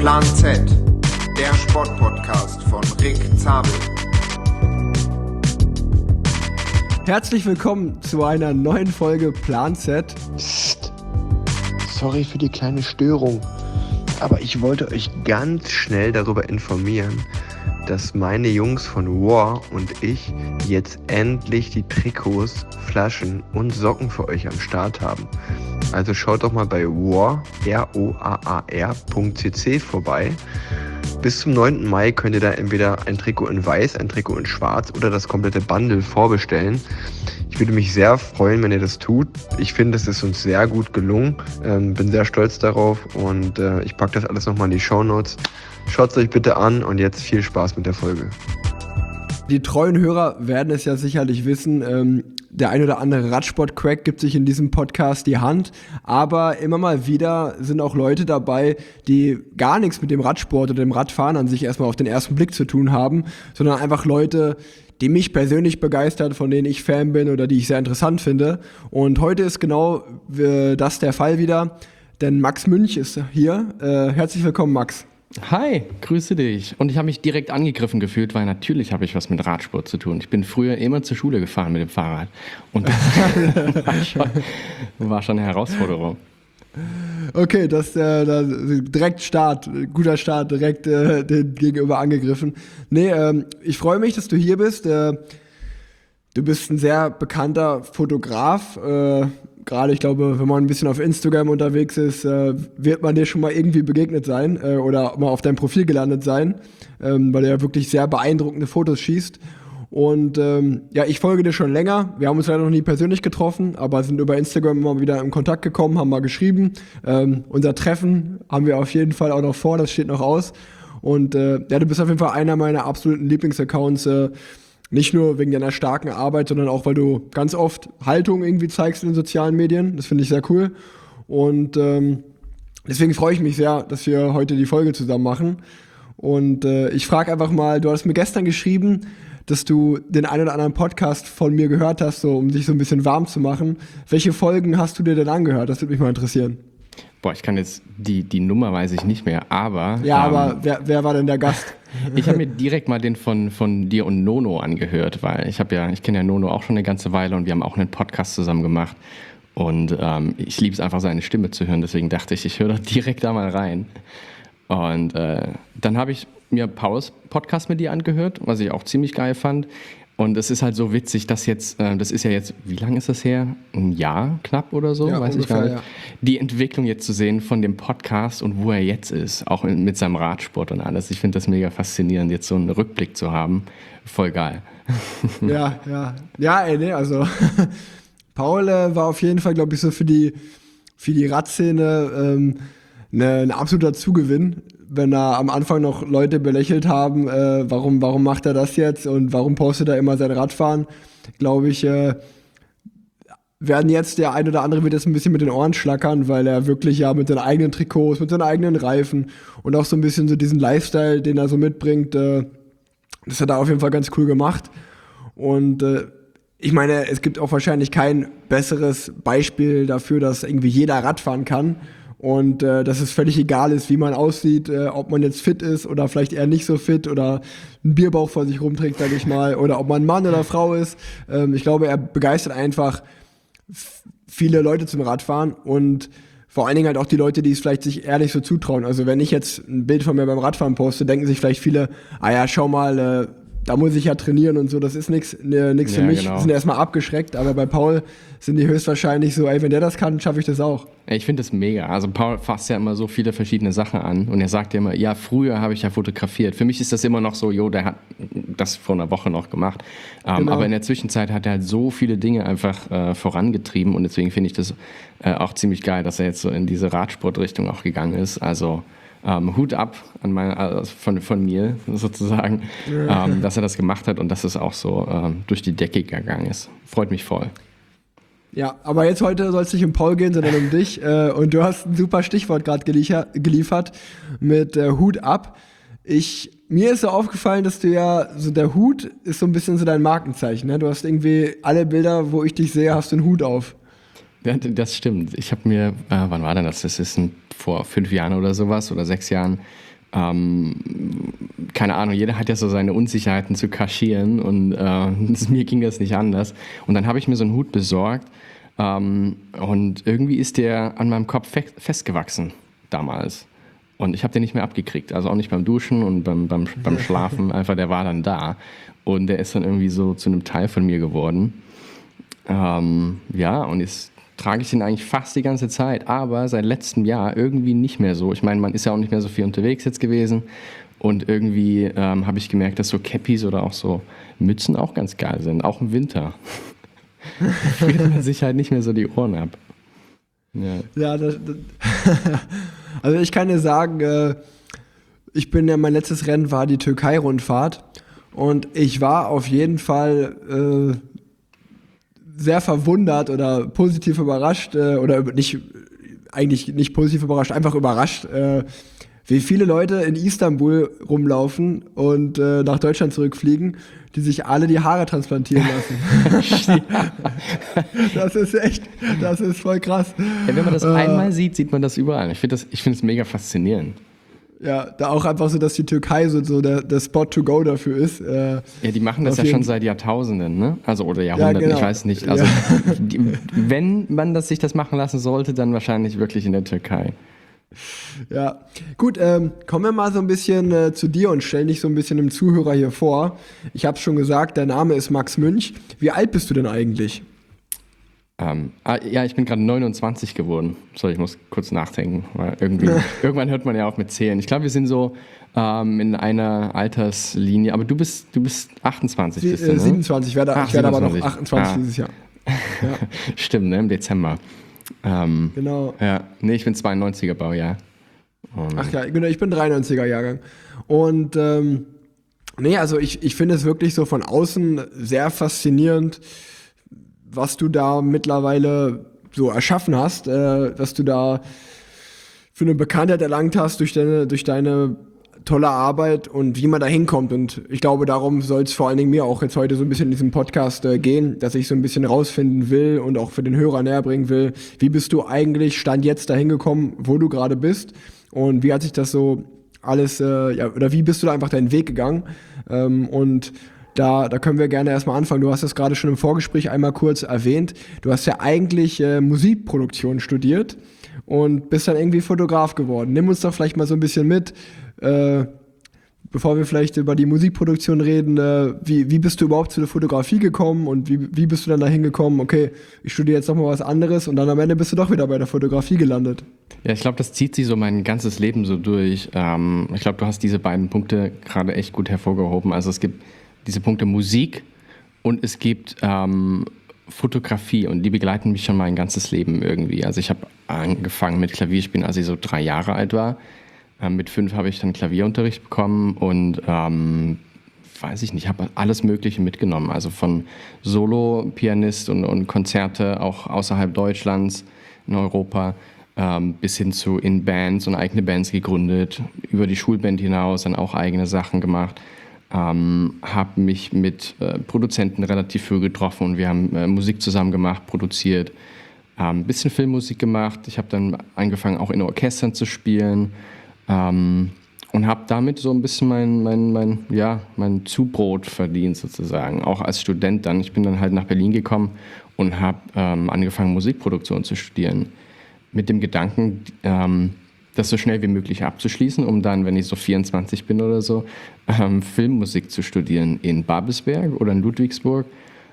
Plan Z, der Sportpodcast von Rick Zabel. Herzlich willkommen zu einer neuen Folge Plan Z. Psst. Sorry für die kleine Störung, aber ich wollte euch ganz schnell darüber informieren, dass meine Jungs von War und ich jetzt endlich die Trikots, Flaschen und Socken für euch am Start haben. Also schaut doch mal bei roar.cc vorbei. Bis zum 9. Mai könnt ihr da entweder ein Trikot in weiß, ein Trikot in schwarz oder das komplette Bundle vorbestellen. Ich würde mich sehr freuen, wenn ihr das tut. Ich finde, es ist uns sehr gut gelungen. Bin sehr stolz darauf und ich packe das alles nochmal in die Shownotes. Schaut es euch bitte an und jetzt viel Spaß mit der Folge. Die treuen Hörer werden es ja sicherlich wissen, der ein oder andere Radsport-Crack gibt sich in diesem Podcast die Hand, aber immer mal wieder sind auch Leute dabei, die gar nichts mit dem Radsport oder dem Radfahren an sich erstmal auf den ersten Blick zu tun haben, sondern einfach Leute, die mich persönlich begeistern, von denen ich Fan bin oder die ich sehr interessant finde. Und heute ist genau das der Fall wieder, denn Max Münch ist hier. Herzlich willkommen, Max. Hi, grüße dich. Und ich habe mich direkt angegriffen gefühlt, weil natürlich habe ich was mit Radsport zu tun. Ich bin früher immer zur Schule gefahren mit dem Fahrrad. Und das war schon eine Herausforderung. Okay, das direkt guter Start, direkt den Gegenüber angegriffen. Nee, ich freue mich, dass du hier bist. Du bist ein sehr bekannter Fotograf. Gerade, ich glaube, wenn man ein bisschen auf Instagram unterwegs ist, wird man dir schon mal irgendwie begegnet sein oder mal auf deinem Profil gelandet sein, weil du ja wirklich sehr beeindruckende Fotos schießt. Und ja, ich folge dir schon länger. Wir haben uns leider noch nie persönlich getroffen, aber sind über Instagram immer wieder in Kontakt gekommen, haben mal geschrieben. Unser Treffen haben wir auf jeden Fall auch noch vor, das steht noch aus. Und ja, du bist auf jeden Fall einer meiner absoluten Lieblingsaccounts, nicht nur wegen deiner starken Arbeit, sondern auch, weil du ganz oft Haltung irgendwie zeigst in den sozialen Medien. Das finde ich sehr cool. Und deswegen freue ich mich sehr, dass wir heute die Folge zusammen machen. Und ich frage einfach mal, du hast mir gestern geschrieben, dass du den einen oder anderen Podcast von mir gehört hast, so, um dich so ein bisschen warm zu machen. Welche Folgen hast du dir denn angehört? Das würde mich mal interessieren. Boah, ich kann jetzt, die Nummer weiß ich nicht mehr, aber... Ja, aber wer war denn der Gast? Ich habe mir direkt mal den von dir und Nono angehört, weil ich kenne ja Nono auch schon eine ganze Weile und wir haben auch einen Podcast zusammen gemacht. Und ich liebe es einfach, seine Stimme zu hören, deswegen dachte ich höre doch direkt da mal rein. Und dann habe ich mir Pauls Podcast mit dir angehört, was ich auch ziemlich geil fand. Und es ist halt so witzig, dass jetzt, das ist ja jetzt, wie lange ist das her? Ein Jahr knapp oder so? Ja, weiß ungefähr, ich gar nicht. ja. Die Entwicklung jetzt zu sehen von dem Podcast und wo er jetzt ist, auch mit seinem Radsport und alles. Ich finde das mega faszinierend, jetzt so einen Rückblick zu haben. Voll geil. Ja, ey, nee, also Paul war auf jeden Fall, glaube ich, so für die Radszene ein absoluter Zugewinn, wenn da am Anfang noch Leute belächelt haben, warum macht er das jetzt und warum postet er immer sein Radfahren, glaube ich, werden jetzt der ein oder andere wird jetzt ein bisschen mit den Ohren schlackern, weil er wirklich ja mit seinen eigenen Trikots, mit seinen eigenen Reifen und auch so ein bisschen so diesen Lifestyle, den er so mitbringt, das hat er auf jeden Fall ganz cool gemacht. Und ich meine, es gibt auch wahrscheinlich kein besseres Beispiel dafür, dass irgendwie jeder Radfahren kann. Und dass es völlig egal ist, wie man aussieht, ob man jetzt fit ist oder vielleicht eher nicht so fit oder einen Bierbauch vor sich rumträgt, sage ich mal, oder ob man Mann oder Frau ist. Ich glaube, er begeistert einfach viele Leute zum Radfahren und vor allen Dingen halt auch die Leute, die es vielleicht sich eher nicht so zutrauen. Also wenn ich jetzt ein Bild von mir beim Radfahren poste, denken sich vielleicht viele, schau mal, da muss ich ja trainieren und so, das ist nichts für mich, genau. Sind erstmal abgeschreckt, aber bei Paul sind die höchstwahrscheinlich so, wenn der das kann, schaffe ich das auch. Ich finde das mega, also Paul fasst ja immer so viele verschiedene Sachen an und er sagt ja immer, ja, früher habe ich ja fotografiert, für mich ist das immer noch so, der hat das vor einer Woche noch gemacht, genau. Aber in der Zwischenzeit hat er halt so viele Dinge einfach vorangetrieben und deswegen finde ich das auch ziemlich geil, dass er jetzt so in diese Radsportrichtung auch gegangen ist, also Hut ab von mir sozusagen, dass er das gemacht hat und dass es auch so durch die Decke gegangen ist. Freut mich voll. Ja, aber jetzt heute soll es nicht um Paul gehen, sondern um dich. Und du hast ein super Stichwort gerade geliefert mit Hut ab. Mir ist so aufgefallen, dass du ja, so der Hut ist so ein bisschen so dein Markenzeichen. Ne? Du hast irgendwie alle Bilder, wo ich dich sehe, hast du einen Hut auf. Ja, das stimmt. Ich habe mir, wann war denn das? Das ist vor 5 Jahren oder sowas oder 6 Jahren, keine Ahnung, jeder hat ja so seine Unsicherheiten zu kaschieren und mir ging das nicht anders. Und dann habe ich mir so einen Hut besorgt und irgendwie ist der an meinem Kopf festgewachsen damals. Und ich habe den nicht mehr abgekriegt, also auch nicht beim Duschen und beim Schlafen, einfach der war dann da. Und der ist dann irgendwie so zu einem Teil von mir geworden. Und jetzt trage ich den eigentlich fast die ganze Zeit, aber seit letztem Jahr irgendwie nicht mehr so. Ich meine, man ist ja auch nicht mehr so viel unterwegs jetzt gewesen und irgendwie habe ich gemerkt, dass so Cappies oder auch so Mützen auch ganz geil sind, auch im Winter. Friert man sich halt nicht mehr so die Ohren ab. Ja, also ich kann dir sagen, mein letztes Rennen war die Türkei-Rundfahrt und ich war auf jeden Fall sehr verwundert oder positiv überrascht eigentlich nicht positiv überrascht, einfach überrascht, wie viele Leute in Istanbul rumlaufen und nach Deutschland zurückfliegen, die sich alle die Haare transplantieren lassen. Das ist voll krass. Ja, wenn man das einmal sieht, sieht man das überall. Ich finde es mega faszinierend. Ja, da auch einfach so, dass die Türkei so der Spot to go dafür ist. Ja, die machen das ja schon seit Jahrtausenden, ne? Also, oder Jahrhunderten, ja, genau. Ich weiß nicht. Also, wenn man sich das machen lassen sollte, dann wahrscheinlich wirklich in der Türkei. Ja, gut, kommen wir mal so ein bisschen zu dir und stell dich so ein bisschen dem Zuhörer hier vor. Ich habe schon gesagt, dein Name ist Max Münch. Wie alt bist du denn eigentlich? Ich bin gerade 29 geworden. So, ich muss kurz nachdenken, weil irgendwann hört man ja auf mit Zählen. Ich glaube, wir sind so in einer Alterslinie, aber du bist 28, bist du, ne? 27, ich werde aber noch 28 dieses Jahr. Ja. Stimmt, ne? Im Dezember. Genau. Ja, nee, ich bin 92er Baujahr. Ach ja, genau, ich bin 93er Jahrgang. Und also ich finde es wirklich so von außen sehr faszinierend, was du da mittlerweile so erschaffen hast, was du da für eine Bekanntheit erlangt hast durch deine tolle Arbeit und wie man da hinkommt. Und ich glaube, darum soll es vor allen Dingen mir auch jetzt heute so ein bisschen in diesem Podcast gehen, dass ich so ein bisschen rausfinden will und auch für den Hörer näher bringen will, wie bist du eigentlich Stand jetzt dahin gekommen, wo du gerade bist und wie hat sich das so alles, oder wie bist du da einfach deinen Weg gegangen? Und da können wir gerne erstmal anfangen. Du hast das gerade schon im Vorgespräch einmal kurz erwähnt. Du hast ja eigentlich Musikproduktion studiert und bist dann irgendwie Fotograf geworden. Nimm uns doch vielleicht mal so ein bisschen mit, bevor wir vielleicht über die Musikproduktion reden, wie bist du überhaupt zu der Fotografie gekommen und wie bist du dann dahin gekommen, okay, ich studiere jetzt noch mal was anderes und dann am Ende bist du doch wieder bei der Fotografie gelandet. Ja, ich glaube, das zieht sich so mein ganzes Leben so durch. Ich glaube, du hast diese beiden Punkte gerade echt gut hervorgehoben. Also es gibt diese Punkte Musik und es gibt Fotografie und die begleiten mich schon mein ganzes Leben irgendwie. Also ich habe angefangen mit Klavierspielen, als ich so 3 Jahre alt war. Mit 5 habe ich dann Klavierunterricht bekommen und weiß ich nicht, habe alles Mögliche mitgenommen. Also von Solo-Pianist und Konzerte auch außerhalb Deutschlands, in Europa, bis hin zu in Bands und eigene Bands gegründet, über die Schulband hinaus dann auch eigene Sachen gemacht. Habe mich mit Produzenten relativ früh getroffen und wir haben Musik zusammen gemacht, produziert, ein bisschen Filmmusik gemacht. Ich habe dann angefangen, auch in Orchestern zu spielen und habe damit so ein bisschen mein Zubrot verdient sozusagen, auch als Student dann. Ich bin dann halt nach Berlin gekommen und habe angefangen, Musikproduktion zu studieren, mit dem Gedanken, das so schnell wie möglich abzuschließen, um dann, wenn ich so 24 bin oder so, Filmmusik zu studieren in Babelsberg oder in Ludwigsburg,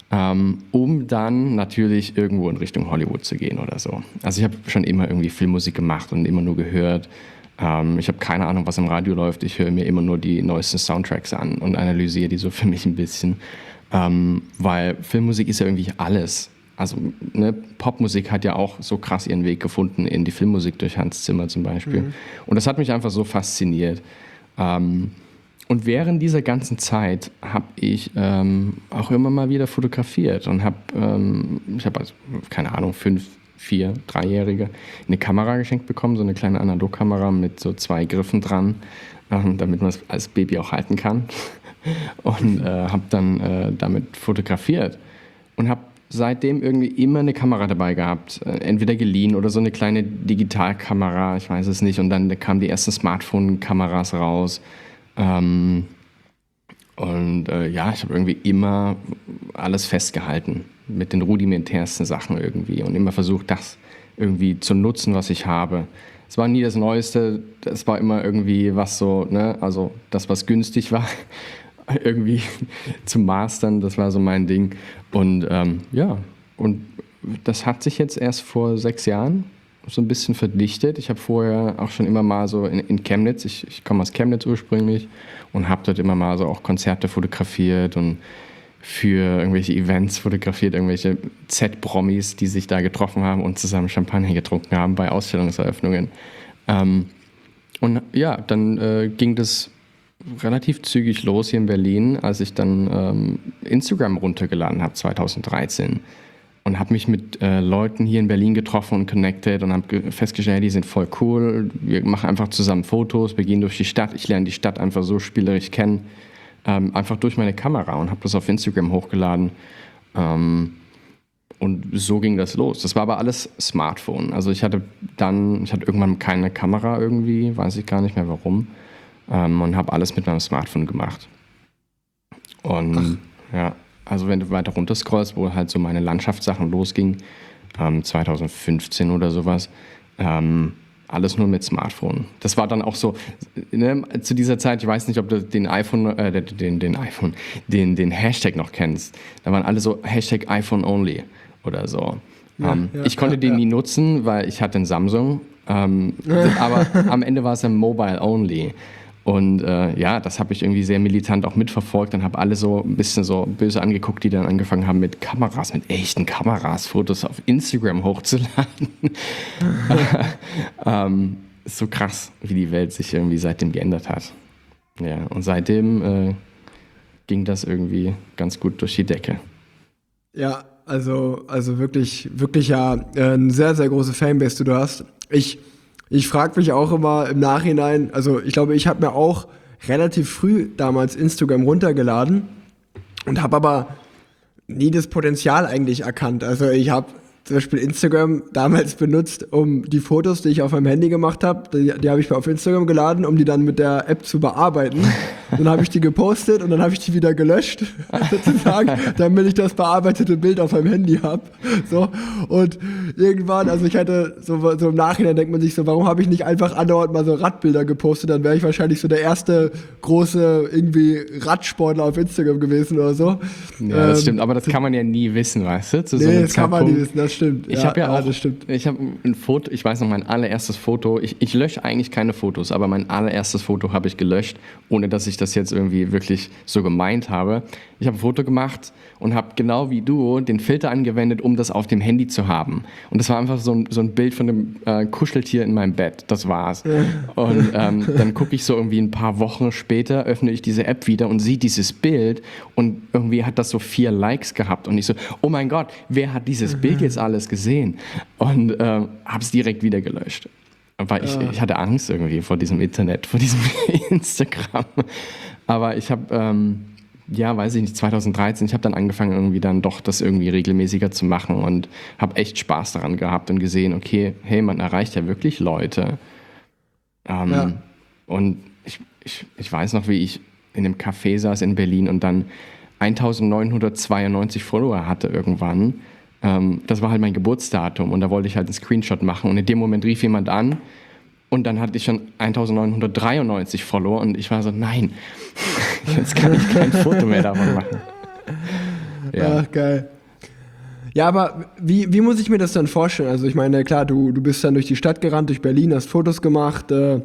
um dann natürlich irgendwo in Richtung Hollywood zu gehen oder so. Also ich habe schon immer irgendwie Filmmusik gemacht und immer nur gehört. Ich habe keine Ahnung, was im Radio läuft. Ich höre mir immer nur die neuesten Soundtracks an und analysiere die so für mich ein bisschen, weil Filmmusik ist ja irgendwie alles. Also ne, Popmusik hat ja auch so krass ihren Weg gefunden in die Filmmusik durch Hans Zimmer zum Beispiel. Mhm. Und das hat mich einfach so fasziniert. Und während dieser ganzen Zeit habe ich auch immer mal wieder fotografiert und ich habe also, keine Ahnung, 3-Jährige eine Kamera geschenkt bekommen, so eine kleine Analogkamera mit so 2 Griffen dran, damit man es als Baby auch halten kann. Und habe dann damit fotografiert und habe seitdem irgendwie immer eine Kamera dabei gehabt. Entweder geliehen oder so eine kleine Digitalkamera, ich weiß es nicht. Und dann kamen die ersten Smartphone-Kameras raus. Ich habe irgendwie immer alles festgehalten mit den rudimentärsten Sachen irgendwie und immer versucht, das irgendwie zu nutzen, was ich habe. Es war nie das Neueste, es war immer irgendwie was so, ne, also das, was günstig war, irgendwie zu mastern, das war so mein Ding. Und und das hat sich jetzt erst vor 6 Jahren so ein bisschen verdichtet. Ich habe vorher auch schon immer mal so in Chemnitz, ich komme aus Chemnitz ursprünglich und habe dort immer mal so auch Konzerte fotografiert und für irgendwelche Events fotografiert, irgendwelche Z-Promis, die sich da getroffen haben und zusammen Champagner getrunken haben bei Ausstellungseröffnungen. Dann ging das relativ zügig los hier in Berlin, als ich dann Instagram runtergeladen habe 2013 und habe mich mit Leuten hier in Berlin getroffen und connected und habe festgestellt, die sind voll cool, wir machen einfach zusammen Fotos, wir gehen durch die Stadt, ich lerne die Stadt einfach so spielerisch kennen, einfach durch meine Kamera und habe das auf Instagram hochgeladen. Und so ging das los. Das war aber alles Smartphone. Also ich hatte irgendwann keine Kamera irgendwie, weiß ich gar nicht mehr warum. Und habe alles mit meinem Smartphone gemacht. Und also wenn du weiter runter scrollst, wo halt so meine Landschaftssachen losging, 2015 oder sowas, alles nur mit Smartphone. Das war dann auch so, ne, zu dieser Zeit, ich weiß nicht, ob du den Hashtag noch kennst. Da waren alle so Hashtag iPhone only oder so. Ich konnte den nie nutzen, weil ich hatte einen Samsung. Aber am Ende war es ein Mobile only. Und das habe ich irgendwie sehr militant auch mitverfolgt und habe alle so ein bisschen so böse angeguckt, die dann angefangen haben mit echten Kameras, Fotos auf Instagram hochzuladen. Ist so krass, wie die Welt sich irgendwie seitdem geändert hat. Ja, und seitdem ging das irgendwie ganz gut durch die Decke. Ja, also wirklich eine sehr, sehr große Fanbase, die du hast. Ich frage mich auch immer im Nachhinein, also ich glaube, ich habe mir auch relativ früh damals Instagram runtergeladen und habe aber nie das Potenzial eigentlich erkannt. Also ich habe zum Beispiel Instagram damals benutzt, um die Fotos, die ich auf meinem Handy gemacht habe, die habe ich mir auf Instagram geladen, um die dann mit der App zu bearbeiten. Dann habe ich die gepostet und dann habe ich die wieder gelöscht, sozusagen, damit ich das bearbeitete Bild auf meinem Handy habe. So. Und irgendwann, also ich hatte so im Nachhinein denkt man sich so, warum habe ich nicht einfach andauernd mal so Radbilder gepostet? Dann wäre ich wahrscheinlich so der erste große irgendwie Radsportler auf Instagram gewesen oder so. Ja, das stimmt, aber das kann man ja nie wissen, weißt du? Das kann man nie wissen, das stimmt. Ich habe ich habe ein Foto, ich weiß noch, mein allererstes Foto, ich lösche eigentlich keine Fotos, aber mein allererstes Foto habe ich gelöscht, ohne dass ich das jetzt irgendwie wirklich so gemeint habe. Ich habe ein Foto gemacht und habe genau wie du den Filter angewendet, um das auf dem Handy zu haben. Und das war einfach so ein Bild von einem Kuscheltier in meinem Bett. Das war's. Und dann gucke ich so irgendwie ein paar Wochen später, öffne ich diese App wieder und sehe dieses Bild und irgendwie hat das so 4 Likes gehabt. Und ich so, oh mein Gott, wer hat dieses Bild jetzt alles gesehen? Und habe es direkt wieder gelöscht. Weil ich hatte Angst irgendwie vor diesem Internet, vor diesem Instagram. Aber ich habe, weiß ich nicht, 2013, ich habe dann angefangen irgendwie dann doch das irgendwie regelmäßiger zu machen und habe echt Spaß daran gehabt und gesehen, okay, hey, man erreicht ja wirklich Leute. Und ich weiß noch, wie ich in einem Café saß in Berlin und dann 1992 Follower hatte irgendwann. Das war halt mein Geburtsdatum und da wollte ich halt einen Screenshot machen und in dem Moment rief jemand an und dann hatte ich schon 1993 Follower und ich war so, nein, jetzt kann ich kein Foto mehr davon machen. Ja. Ach, geil. Ja, aber wie muss ich mir das dann vorstellen? Also ich meine, klar, du bist dann durch die Stadt gerannt, durch Berlin, hast Fotos gemacht,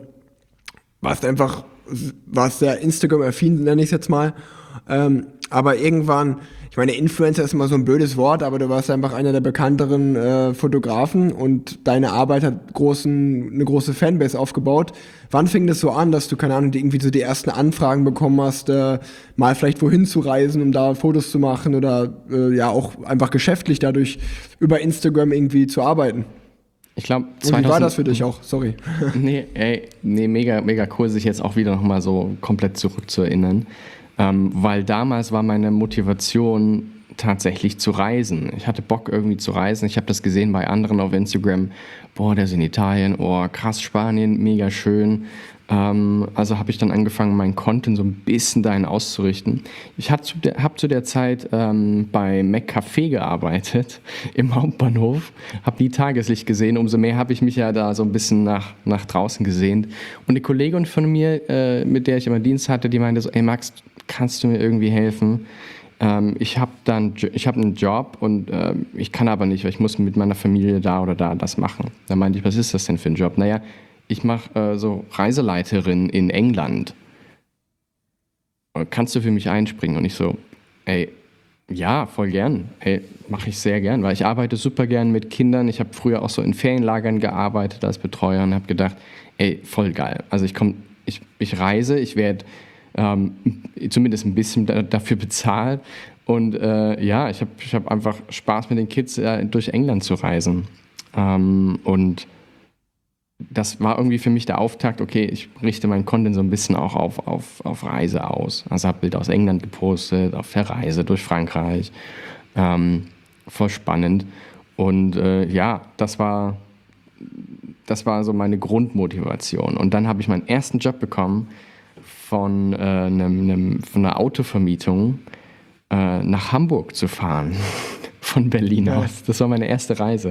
warst sehr Instagram-affin, nenne ich es jetzt mal. Aber irgendwann, ich meine, Influencer ist immer so ein blödes Wort, aber du warst einfach einer der bekannteren Fotografen und deine Arbeit hat eine große Fanbase aufgebaut. Wann fing das so an, dass du, keine Ahnung, irgendwie so die ersten Anfragen bekommen hast, mal vielleicht wohin zu reisen, um da Fotos zu machen oder auch einfach geschäftlich dadurch über Instagram irgendwie zu arbeiten? Ich glaube, wie war das für dich auch? Sorry. Nee, mega, mega cool, sich jetzt auch wieder nochmal so komplett zurückzuerinnern. Weil damals war meine Motivation tatsächlich zu reisen. Ich hatte Bock irgendwie zu reisen. Ich habe das gesehen bei anderen auf Instagram. Boah, der ist in Italien. Oh, krass, Spanien, mega schön. Also habe ich dann angefangen, mein Content so ein bisschen dahin auszurichten. Ich habe zu der Zeit bei McCafé gearbeitet, im Hauptbahnhof, habe die Tageslicht gesehen. Umso mehr habe ich mich ja da so ein bisschen nach draußen gesehnt. Und eine Kollegin von mir, mit der ich immer Dienst hatte, die meinte so, ey Max, kannst du mir irgendwie helfen? Ich habe einen Job und ich kann aber nicht, weil ich muss mit meiner Familie da oder da das machen. Da meinte ich, was ist das denn für ein Job? Naja, ich mache so Reiseleiterin in England. Kannst du für mich einspringen? Und ich so, ey, ja, voll gern. Ey, mache ich sehr gern, weil ich arbeite super gern mit Kindern. Ich habe früher auch so in Ferienlagern gearbeitet als Betreuer und habe gedacht, ey, voll geil. Also ich reise, ich werde zumindest ein bisschen dafür bezahlt. Und ja, ich hab einfach Spaß mit den Kids, durch England zu reisen. Und das war irgendwie für mich der Auftakt, okay, ich richte meinen Content so ein bisschen auch auf Reise aus. Also habe Bilder aus England gepostet, auf der Reise durch Frankreich. Voll spannend. Und ja, das war so meine Grundmotivation. Und dann habe ich meinen ersten Job bekommen von einer Autovermietung nach Hamburg zu fahren, von Berlin aus. Das war meine erste Reise.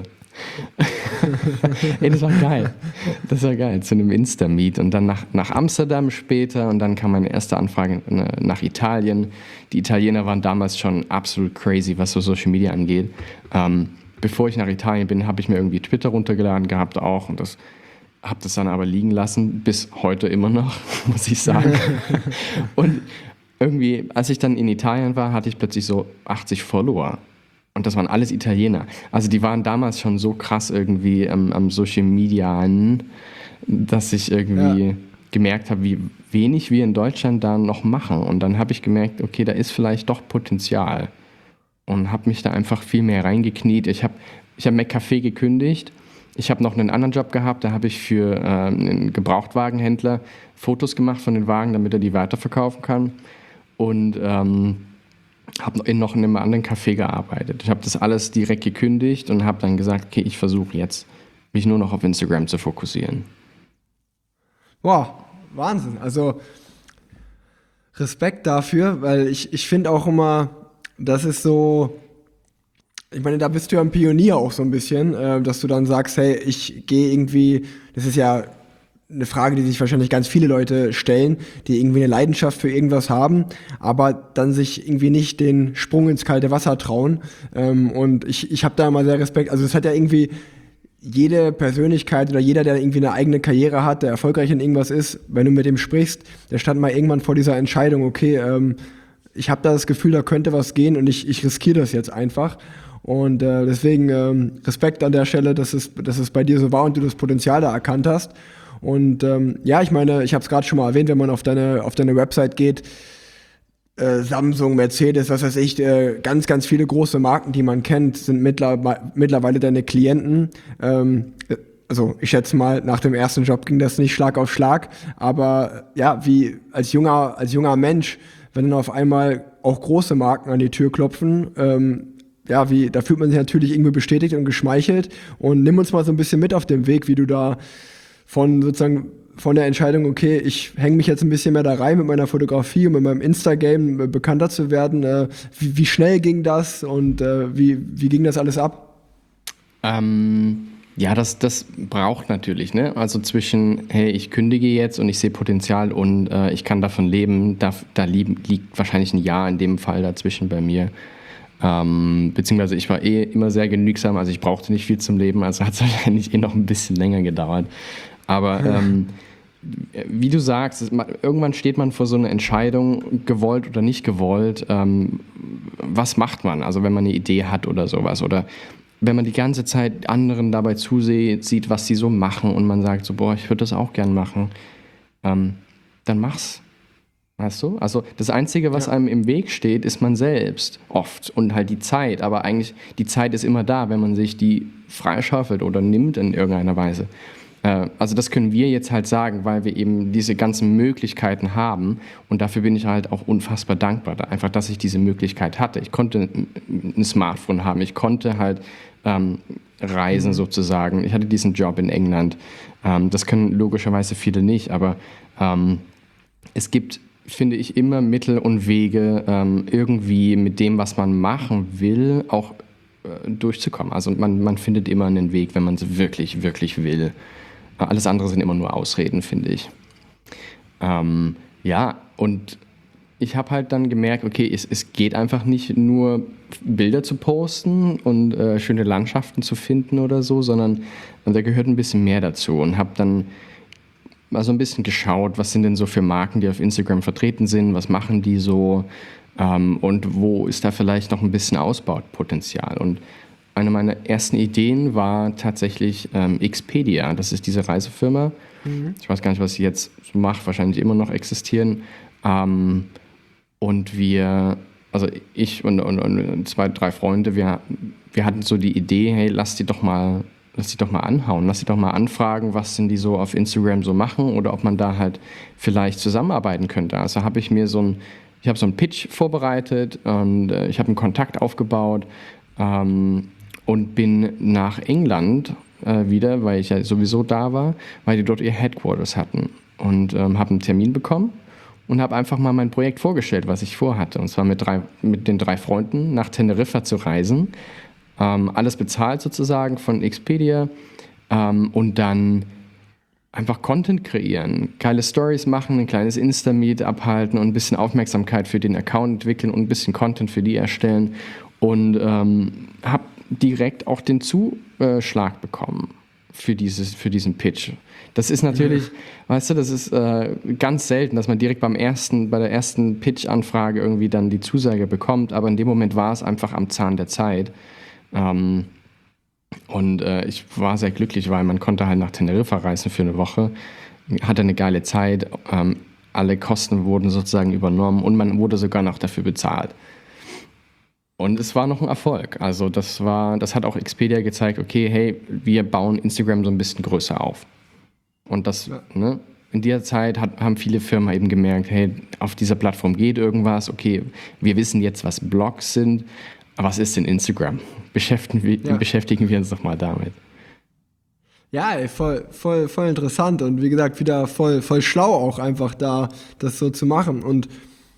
Ey, das war geil. Das war geil, zu einem Insta-Meet. Und dann nach Amsterdam später und dann kam meine erste Anfrage nach Italien. Die Italiener waren damals schon absolut crazy, was so Social Media angeht. Bevor ich nach Italien bin, habe ich mir irgendwie Twitter runtergeladen gehabt auch und habe das dann aber liegen lassen, bis heute immer noch, muss ich sagen. Und irgendwie, als ich dann in Italien war, hatte ich plötzlich so 80 Follower. Und das waren alles Italiener. Also die waren damals schon so krass irgendwie am Social Media, dass ich irgendwie gemerkt habe, wie wenig wir in Deutschland da noch machen. Und dann habe ich gemerkt, okay, da ist vielleicht doch Potenzial. Und habe mich da einfach viel mehr reingekniet. Ich hab McCafé gekündigt. Ich habe noch einen anderen Job gehabt, da habe ich für einen Gebrauchtwagenhändler Fotos gemacht von den Wagen, damit er die weiterverkaufen kann. Und habe noch in einem anderen Café gearbeitet. Ich habe das alles direkt gekündigt und habe dann gesagt, okay, ich versuche jetzt, mich nur noch auf Instagram zu fokussieren. Wow, Wahnsinn. Also Respekt dafür, weil ich finde auch immer, das ist so, ich meine, da bist du ja ein Pionier auch so ein bisschen, dass du dann sagst, hey, ich gehe irgendwie, das ist ja eine Frage, die sich wahrscheinlich ganz viele Leute stellen, die irgendwie eine Leidenschaft für irgendwas haben, aber dann sich irgendwie nicht den Sprung ins kalte Wasser trauen. Und ich habe da immer sehr Respekt. Also es hat ja irgendwie jede Persönlichkeit oder jeder, der irgendwie eine eigene Karriere hat, der erfolgreich in irgendwas ist, wenn du mit dem sprichst, der stand mal irgendwann vor dieser Entscheidung, okay, ich habe da das Gefühl, da könnte was gehen und ich riskiere das jetzt einfach. Und deswegen Respekt an der Stelle, dass es bei dir so war und du das Potenzial da erkannt hast. Und ja, ich meine, ich habe es gerade schon mal erwähnt, wenn man auf deine Website geht, Samsung, Mercedes, was weiß ich, ganz, ganz viele große Marken, die man kennt, sind mittlerweile deine Klienten. Also ich schätze mal, nach dem ersten Job ging das nicht Schlag auf Schlag, aber ja, wie als junger Mensch, wenn dann auf einmal auch große Marken an die Tür klopfen, ja, da fühlt man sich natürlich irgendwie bestätigt und geschmeichelt. Und nimm uns mal so ein bisschen mit auf dem Weg, wie du da von der Entscheidung, okay, ich hänge mich jetzt ein bisschen mehr da rein mit meiner Fotografie und mit meinem Insta-Game bekannter zu werden. Wie schnell ging das und wie ging das alles ab? Ja, das braucht natürlich, ne? Also zwischen, hey, ich kündige jetzt und ich sehe Potenzial und ich kann davon leben, da liegt wahrscheinlich ein Jahr in dem Fall dazwischen bei mir. Beziehungsweise ich war immer sehr genügsam, also ich brauchte nicht viel zum Leben, also hat es wahrscheinlich noch ein bisschen länger gedauert. Aber wie du sagst, irgendwann steht man vor so einer Entscheidung, gewollt oder nicht gewollt. Was macht man? Also wenn man eine Idee hat oder sowas. Oder wenn man die ganze Zeit anderen dabei sieht, was sie so machen und man sagt so, boah, ich würde das auch gern machen, dann mach's. Weißt du? Also das Einzige, was einem im Weg steht, ist man selbst oft und halt die Zeit. Aber eigentlich, die Zeit ist immer da, wenn man sich die freischaufelt oder nimmt in irgendeiner Weise. Also das können wir jetzt halt sagen, weil wir eben diese ganzen Möglichkeiten haben und dafür bin ich halt auch unfassbar dankbar, einfach, dass ich diese Möglichkeit hatte. Ich konnte ein Smartphone haben, ich konnte halt reisen sozusagen. Ich hatte diesen Job in England. Das können logischerweise viele nicht, aber es gibt, finde ich, immer Mittel und Wege, irgendwie mit dem, was man machen will, auch durchzukommen. Also man findet immer einen Weg, wenn man es wirklich, wirklich will. Alles andere sind immer nur Ausreden, finde ich. Ja, und ich habe halt dann gemerkt, okay, es geht einfach nicht nur Bilder zu posten und schöne Landschaften zu finden oder so, sondern da gehört ein bisschen mehr dazu und habe dann mal so ein bisschen geschaut, was sind denn so für Marken, die auf Instagram vertreten sind, was machen die so und wo ist da vielleicht noch ein bisschen Ausbaupotenzial. Und eine meiner ersten Ideen war tatsächlich Expedia. Das ist diese Reisefirma. Ich weiß gar nicht, was sie jetzt so macht. Wahrscheinlich immer noch existieren. Und also ich und 2, 3 Freunde, wir hatten so die Idee, hey, lass die doch mal anhauen. Lass die doch mal anfragen, was denn die so auf Instagram so machen oder ob man da halt vielleicht zusammenarbeiten könnte. Also habe ich mir so einen Pitch vorbereitet und ich habe einen Kontakt aufgebaut. Und bin nach England wieder, weil ich ja sowieso da war, weil die dort ihr Headquarters hatten. Und habe einen Termin bekommen und habe einfach mal mein Projekt vorgestellt, was ich vorhatte. Und zwar mit den 3 Freunden nach Teneriffa zu reisen. Alles bezahlt sozusagen von Expedia. Und dann einfach Content kreieren, geile Stories machen, ein kleines Insta-Meet abhalten und ein bisschen Aufmerksamkeit für den Account entwickeln und ein bisschen Content für die erstellen. Und habe direkt auch den Zuschlag bekommen für diesen Pitch. Das ist natürlich, weißt du, das ist ganz selten, dass man direkt bei der ersten Pitch-Anfrage irgendwie dann die Zusage bekommt, aber in dem Moment war es einfach am Zahn der Zeit. Und ich war sehr glücklich, weil man konnte halt nach Teneriffa reisen für eine Woche, hatte eine geile Zeit, alle Kosten wurden sozusagen übernommen und man wurde sogar noch dafür bezahlt. Und es war noch ein Erfolg. Also das hat auch Expedia gezeigt, okay, hey, wir bauen Instagram so ein bisschen größer auf. Und in dieser Zeit haben viele Firmen eben gemerkt, hey, auf dieser Plattform geht irgendwas, okay, wir wissen jetzt, was Blogs sind, aber was ist denn Instagram? Beschäftigen wir uns doch mal damit. Ja, ey, voll interessant und wie gesagt, wieder voll schlau auch einfach da, das so zu machen. Und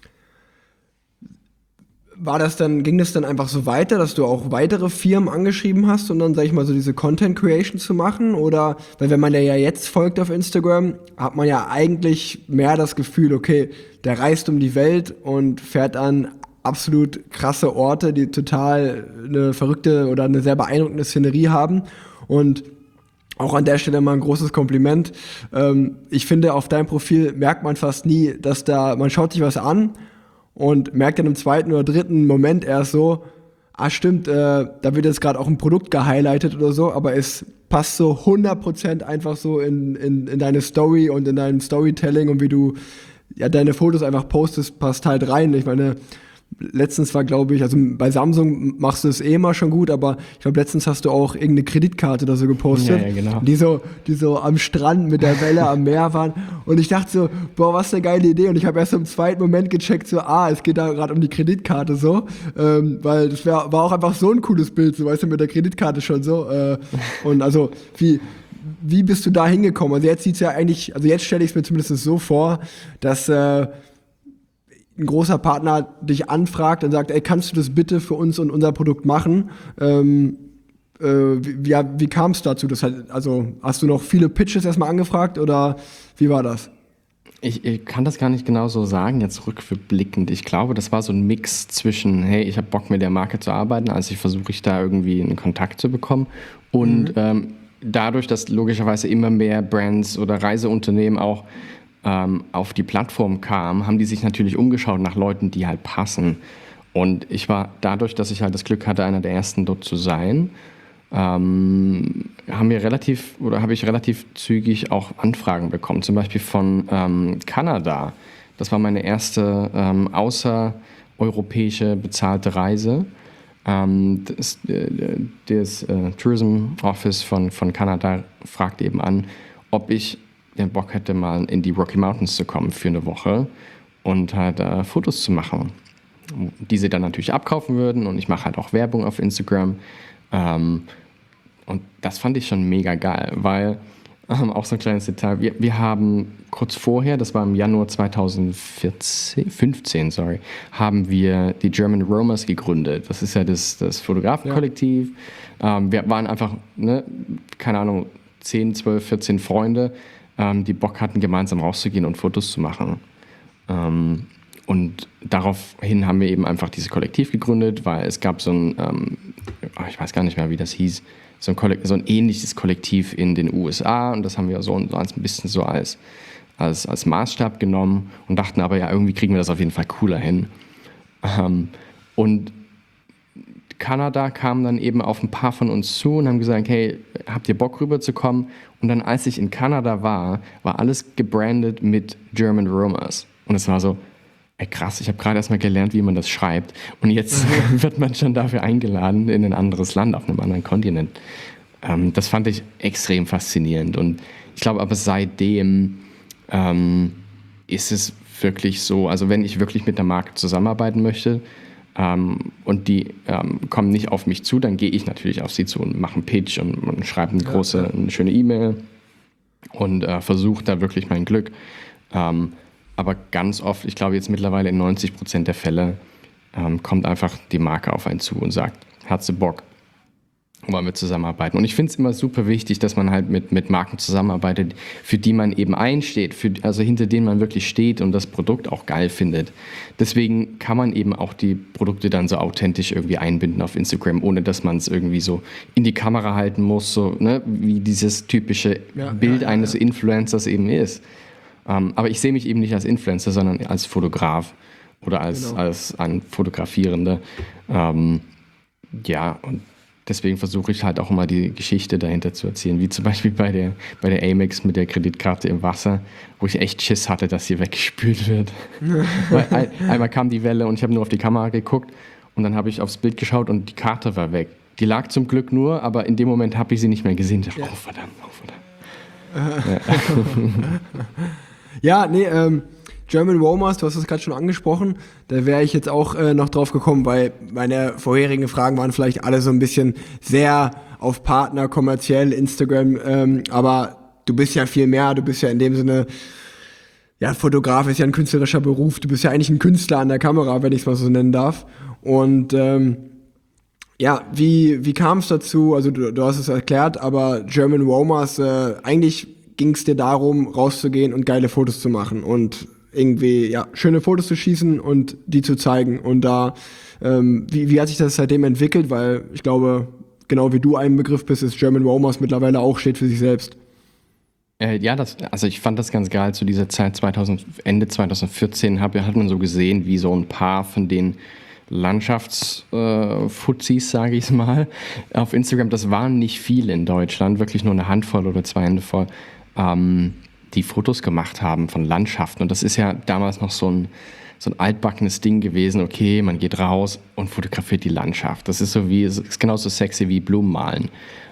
ging das dann einfach so weiter, dass du auch weitere Firmen angeschrieben hast und dann, sag ich mal, so diese Content Creation zu machen? Oder, weil wenn man ja jetzt folgt auf Instagram, hat man ja eigentlich mehr das Gefühl, okay, der reist um die Welt und fährt an absolut krasse Orte, die total eine verrückte oder eine sehr beeindruckende Szenerie haben. Und auch an der Stelle mal ein großes Kompliment. Ich finde, auf deinem Profil merkt man fast nie, man schaut sich was an und merkt dann im 2. oder 3. Moment erst so, stimmt, da wird jetzt gerade auch ein Produkt gehighlightet oder so, aber es passt so 100% einfach so in deine Story und in dein Storytelling und wie du ja deine Fotos einfach postest, passt halt rein. Ich meine, letztens war, glaube ich, also bei Samsung machst du es immer schon gut, aber ich glaube, letztens hast du auch irgendeine Kreditkarte oder so gepostet, ja, genau. die so am Strand mit der Welle am Meer waren und ich dachte so, boah, was eine geile Idee und ich habe erst im 2. Moment gecheckt, so, es geht da gerade um die Kreditkarte so, weil das war auch einfach so ein cooles Bild, so, weißt du, mit der Kreditkarte schon so und also wie bist du da hingekommen? Also jetzt sieht's ja eigentlich, also jetzt stelle ich es mir zumindest so vor, dass ein großer Partner dich anfragt und sagt, ey, kannst du das bitte für uns und unser Produkt machen? Wie kam es dazu? Also hast du noch viele Pitches erstmal angefragt oder wie war das? Ich kann das gar nicht genau so sagen, jetzt rückblickend. Ich glaube, das war so ein Mix zwischen, hey, ich habe Bock mit der Marke zu arbeiten, also versuche ich da irgendwie einen Kontakt zu bekommen und dadurch, dass logischerweise immer mehr Brands oder Reiseunternehmen auch auf die Plattform kamen, haben die sich natürlich umgeschaut nach Leuten, die halt passen. Und ich war dadurch, dass ich halt das Glück hatte, einer der ersten dort zu sein, habe ich relativ zügig auch Anfragen bekommen, zum Beispiel von Kanada. Das war meine erste außereuropäische bezahlte Reise. Das Tourism Office von Kanada fragte eben an, ob ich den Bock hätte, mal in die Rocky Mountains zu kommen für eine Woche und halt Fotos zu machen, die sie dann natürlich abkaufen würden, und ich mache halt auch Werbung auf Instagram. Und das fand ich schon mega geil, weil auch so ein kleines Detail, wir haben kurz vorher, das war im Januar 2015, haben wir die German Romers gegründet. Das ist ja das Fotografenkollektiv. Ja. Wir waren einfach, keine Ahnung, 10, 12, 14 Freunde, die Bock hatten, gemeinsam rauszugehen und Fotos zu machen. Und daraufhin haben wir eben einfach dieses Kollektiv gegründet, weil es gab so ein, ich weiß gar nicht mehr, wie das hieß, so ein ähnliches Kollektiv in den USA, und das haben wir so ein bisschen so als Maßstab genommen und dachten aber, ja, irgendwie kriegen wir das auf jeden Fall cooler hin. Und Kanada kam dann eben auf ein paar von uns zu und haben gesagt, hey, habt ihr Bock rüberzukommen? Und dann, als ich in Kanada war alles gebrandet mit German Romers. Und es war so, ey, krass, ich habe gerade erst mal gelernt, wie man das schreibt. Und jetzt wird man schon dafür eingeladen in ein anderes Land, auf einem anderen Kontinent. Das fand ich extrem faszinierend. Und ich glaube aber seitdem ist es wirklich so, also wenn ich wirklich mit der Marke zusammenarbeiten möchte und die kommen nicht auf mich zu, dann gehe ich natürlich auf sie zu und mache einen Pitch und schreibe eine schöne E-Mail und versuche da wirklich mein Glück. Aber ganz oft, ich glaube jetzt mittlerweile in 90% der Fälle, kommt einfach die Marke auf einen zu und sagt, hast du Bock, wollen wir zusammenarbeiten. Und ich finde es immer super wichtig, dass man halt mit Marken zusammenarbeitet, für die man eben einsteht, also hinter denen man wirklich steht und das Produkt auch geil findet. Deswegen kann man eben auch die Produkte dann so authentisch irgendwie einbinden auf Instagram, ohne dass man es irgendwie so in die Kamera halten muss, so, wie dieses typische Bild eines Influencers eben ist. Aber ich sehe mich eben nicht als Influencer, sondern als Fotograf oder als ein Fotografierender. Und deswegen versuche ich halt auch immer die Geschichte dahinter zu erzählen, wie zum Beispiel bei der Amex mit der Kreditkarte im Wasser, wo ich echt Schiss hatte, dass sie weggespült wird. Weil einmal kam die Welle und ich habe nur auf die Kamera geguckt und dann habe ich aufs Bild geschaut und die Karte war weg. Die lag zum Glück nur, aber in dem Moment habe ich sie nicht mehr gesehen. Ich dachte, oh verdammt. German Romers, du hast es gerade schon angesprochen, da wäre ich jetzt auch noch drauf gekommen, weil meine vorherigen Fragen waren vielleicht alle so ein bisschen sehr auf Partner, kommerziell, Instagram, aber du bist ja viel mehr, du bist ja in dem Sinne, Fotograf ist ja ein künstlerischer Beruf, du bist ja eigentlich ein Künstler an der Kamera, wenn ich es mal so nennen darf. Und wie kam es dazu, also du hast es erklärt, aber German Romers, eigentlich ging es dir darum, rauszugehen und geile Fotos zu machen und irgendwie schöne Fotos zu schießen und die zu zeigen. Und da, wie hat sich das seitdem entwickelt? Weil ich glaube, genau wie du ein Begriff bist, ist German Romers mittlerweile auch steht für sich selbst. Ich fand das ganz geil zu dieser Zeit, Ende 2014 hat man so gesehen, wie so ein paar von den Landschaftsfuzis, sage ich es mal, auf Instagram, das waren nicht viele in Deutschland, wirklich nur eine Handvoll oder 2 Hände voll, die Fotos gemacht haben von Landschaften. Und das ist ja damals noch so ein altbackenes Ding gewesen. Okay, man geht raus und fotografiert die Landschaft. Das ist ist genauso sexy wie Blumen malen.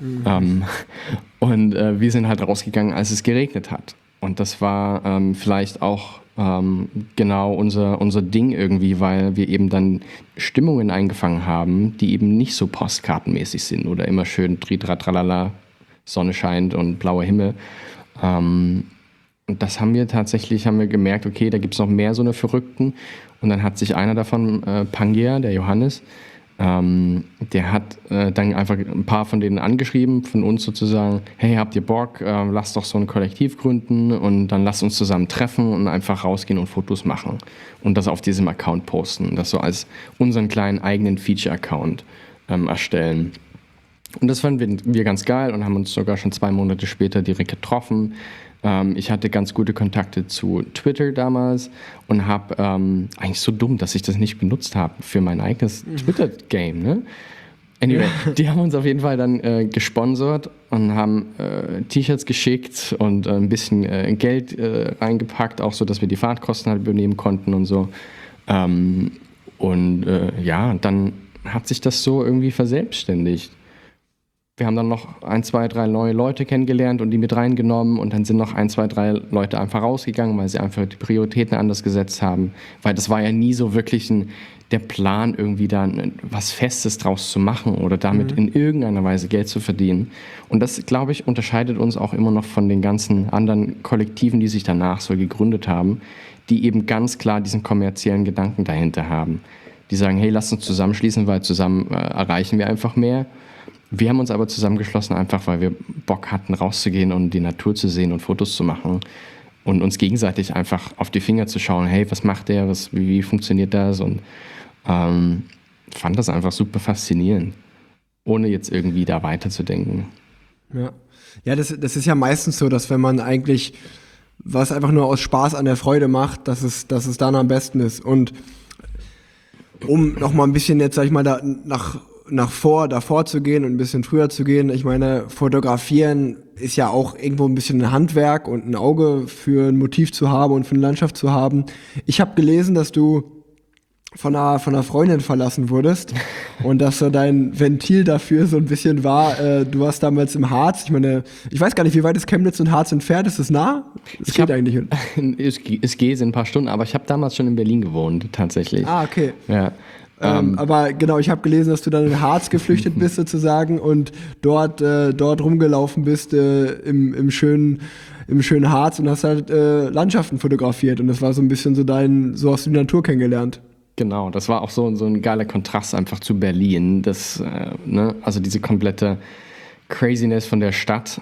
Wir sind halt rausgegangen, als es geregnet hat. Und das war vielleicht auch genau unser Ding irgendwie, weil wir eben dann Stimmungen eingefangen haben, die eben nicht so postkartenmäßig sind oder immer schön Tritratralala, Sonne scheint und blauer Himmel. Und das haben wir gemerkt, okay, da gibt es noch mehr so eine Verrückten. Und dann hat sich einer davon, Pangea, der Johannes, der hat dann einfach ein paar von denen angeschrieben, von uns sozusagen, hey, habt ihr Bock, lasst doch so ein Kollektiv gründen und dann lasst uns zusammen treffen und einfach rausgehen und Fotos machen und das auf diesem Account posten, das so als unseren kleinen eigenen Feature-Account erstellen. Und das fanden wir ganz geil und haben uns sogar schon 2 Monate später direkt getroffen. Ich hatte ganz gute Kontakte zu Twitter damals und habe eigentlich so dumm, dass ich das nicht benutzt habe für mein eigenes Twitter-Game. Ne? Anyway, die haben uns auf jeden Fall dann gesponsert und haben T-Shirts geschickt und ein bisschen Geld reingepackt, auch so, dass wir die Fahrtkosten halt übernehmen konnten und so. Dann hat sich das so irgendwie verselbstständigt. wir haben dann noch 1, 2, 3 neue Leute kennengelernt und die mit reingenommen und dann sind noch 1, 2, 3 Leute einfach rausgegangen, weil sie einfach die Prioritäten anders gesetzt haben. Weil das war ja nie so wirklich der Plan, irgendwie da was Festes draus zu machen oder damit in irgendeiner Weise Geld zu verdienen. Und das, glaube ich, unterscheidet uns auch immer noch von den ganzen anderen Kollektiven, die sich danach so gegründet haben, die eben ganz klar diesen kommerziellen Gedanken dahinter haben. Die sagen, hey, lass uns zusammenschließen, weil zusammen erreichen wir einfach mehr. Wir haben uns aber zusammengeschlossen, einfach weil wir Bock hatten, rauszugehen und die Natur zu sehen und Fotos zu machen und uns gegenseitig einfach auf die Finger zu schauen, hey, was macht der, wie funktioniert das? Und fand das einfach super faszinierend, ohne jetzt irgendwie da weiterzudenken. Ja, das ist ja meistens so, dass wenn man eigentlich was einfach nur aus Spaß an der Freude macht, dass es dann am besten ist. Und um nochmal ein bisschen jetzt, sag ich mal, davor zu gehen und ein bisschen früher zu gehen. Ich meine, Fotografieren ist ja auch irgendwo ein bisschen ein Handwerk und ein Auge für ein Motiv zu haben und für eine Landschaft zu haben. Ich habe gelesen, dass du von einer Freundin verlassen wurdest und dass so dein Ventil dafür so ein bisschen war, du warst damals im Harz. Ich meine, ich weiß gar nicht, wie weit ist Chemnitz und Harz entfernt? Ist es nah? Es geht eigentlich. Es geht in ein paar Stunden, aber ich habe damals schon in Berlin gewohnt, tatsächlich. Ah, okay. Ja. Aber genau, ich habe gelesen, dass du dann in Harz geflüchtet bist sozusagen und dort rumgelaufen bist im schönen Harz und hast halt Landschaften fotografiert und das war so ein bisschen so hast du die Natur kennengelernt. Genau, das war auch so ein geiler Kontrast einfach zu Berlin. Das, also diese komplette Craziness von der Stadt,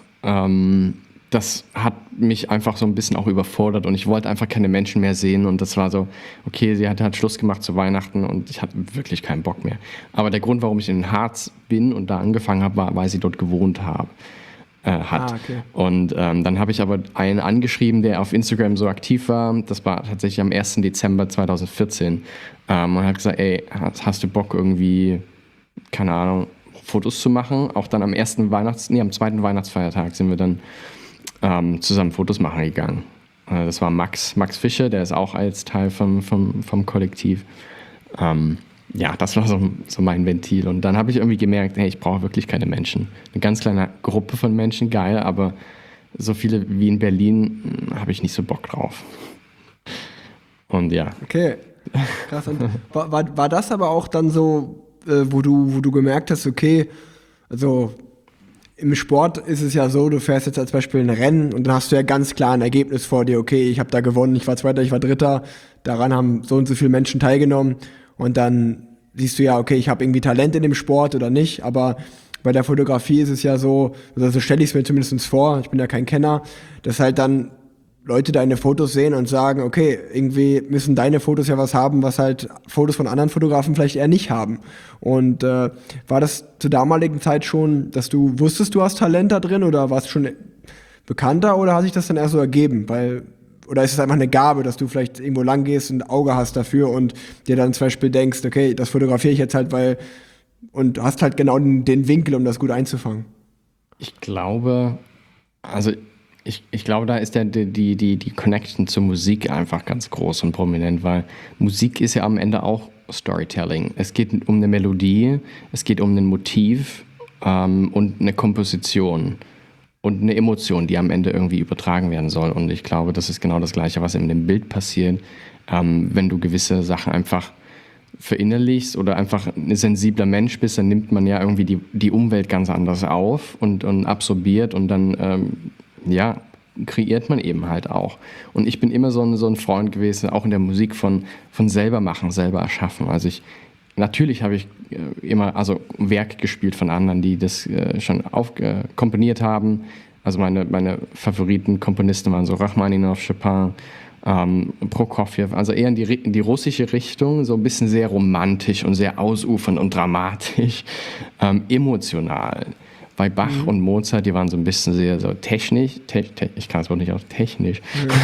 das hat mich einfach so ein bisschen auch überfordert und ich wollte einfach keine Menschen mehr sehen und das war so, okay, sie hat halt Schluss gemacht zu Weihnachten und ich hatte wirklich keinen Bock mehr. Aber der Grund, warum ich in Harz bin und da angefangen habe, war, weil sie dort gewohnt hat. Okay. Und dann habe ich aber einen angeschrieben, der auf Instagram so aktiv war. Das war tatsächlich am 1. Dezember 2014. Und hat gesagt, ey, hast du Bock irgendwie, keine Ahnung, Fotos zu machen? Auch dann am zweiten Weihnachtsfeiertag sind wir dann zusammen Fotos machen gegangen. Das war Max Fischer, der ist auch als Teil vom Kollektiv. Ja, das war so mein Ventil. Und dann habe ich irgendwie gemerkt, hey, ich brauche wirklich keine Menschen. Eine ganz kleine Gruppe von Menschen, geil, aber so viele wie in Berlin habe ich nicht so Bock drauf. Und ja. Okay, krass. Und war das aber auch dann so, wo du gemerkt hast, okay, also im Sport ist es ja so, du fährst jetzt als Beispiel ein Rennen und dann hast du ja ganz klar ein Ergebnis vor dir, okay, ich habe da gewonnen, ich war Zweiter, ich war Dritter, daran haben so und so viele Menschen teilgenommen. Und dann siehst du ja, okay, ich habe irgendwie Talent in dem Sport oder nicht, aber bei der Fotografie ist es ja so, also so stelle ich es mir zumindest vor, ich bin ja kein Kenner, dass halt dann Leute deine Fotos sehen und sagen, okay, irgendwie müssen deine Fotos ja was haben, was halt Fotos von anderen Fotografen vielleicht eher nicht haben. Und war das zur damaligen Zeit schon, dass du wusstest, du hast Talent da drin oder warst schon bekannter oder hat sich das dann erst so ergeben? Oder ist es einfach eine Gabe, dass du vielleicht irgendwo lang gehst und ein Auge hast dafür und dir dann zum Beispiel denkst, okay, das fotografiere ich jetzt halt, und hast halt genau den Winkel, um das gut einzufangen? Ich glaube, da ist die Connection zur Musik einfach ganz groß und prominent, weil Musik ist ja am Ende auch Storytelling. Es geht um eine Melodie, es geht um ein Motiv und eine Komposition. Und eine Emotion, die am Ende irgendwie übertragen werden soll. Und ich glaube, das ist genau das Gleiche, was in dem Bild passiert, wenn du gewisse Sachen einfach verinnerlichst oder einfach ein sensibler Mensch bist, dann nimmt man ja irgendwie die Umwelt ganz anders auf und absorbiert und dann, kreiert man eben halt auch. Und ich bin immer so ein Freund gewesen, auch in der Musik von selber machen, selber erschaffen. Also natürlich habe ich immer Werke gespielt von anderen, die das schon komponiert haben. Also meine Favoriten-Komponisten waren so Rachmaninoff, Chopin, Prokofjew. Also eher in die russische Richtung, so ein bisschen sehr romantisch und sehr ausufernd und dramatisch, emotional. Bei Bach und Mozart, die waren so ein bisschen sehr so technisch. Ich kann es wohl nicht auch technisch.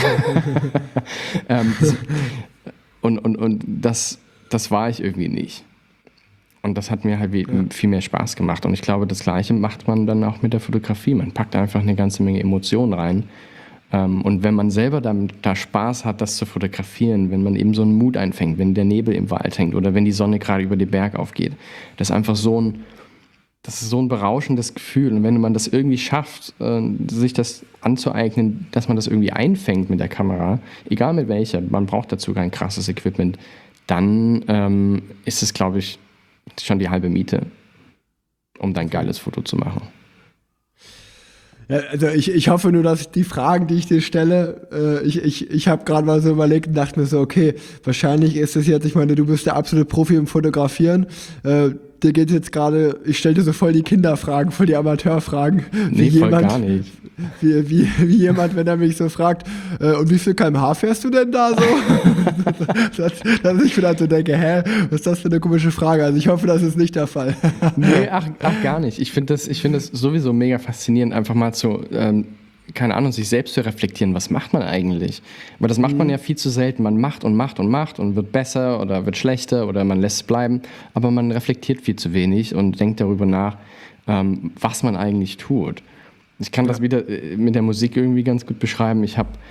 Und das war ich irgendwie nicht. Und das hat mir halt viel mehr Spaß gemacht. Und ich glaube, das Gleiche macht man dann auch mit der Fotografie. Man packt einfach eine ganze Menge Emotionen rein. Und wenn man selber da Spaß hat, das zu fotografieren, wenn man eben so einen Mut einfängt, wenn der Nebel im Wald hängt oder wenn die Sonne gerade über den Berg aufgeht, das ist einfach so das ist so ein berauschendes Gefühl. Und wenn man das irgendwie schafft, sich das anzueignen, dass man das irgendwie einfängt mit der Kamera, egal mit welcher, man braucht dazu kein krasses Equipment, dann ist es, glaube ich, schon die halbe Miete, um dann ein geiles Foto zu machen. Ja, also ich hoffe nur, dass die Fragen, die ich dir stelle, ich habe gerade mal so überlegt und dachte mir so, okay, wahrscheinlich ist es jetzt, ich meine, du bist der absolute Profi im Fotografieren, dir geht jetzt gerade, ich stelle dir so voll die Kinderfragen, voll die Amateurfragen. Nee, voll gar nicht. Wie jemand, wenn er mich so fragt, und wie viel km/h fährst du denn da so? dass ich vielleicht so denke, was ist das für eine komische Frage? Also ich hoffe, das ist nicht der Fall. Nee, ach gar nicht. Ich finde das sowieso mega faszinierend, einfach mal zu, keine Ahnung, sich selbst zu reflektieren. Was macht man eigentlich? Aber das macht man ja viel zu selten. Man macht und macht und macht und wird besser oder wird schlechter oder man lässt es bleiben. Aber man reflektiert viel zu wenig und denkt darüber nach, was man eigentlich tut. Ich kann das wieder mit der Musik irgendwie ganz gut beschreiben. Ich habe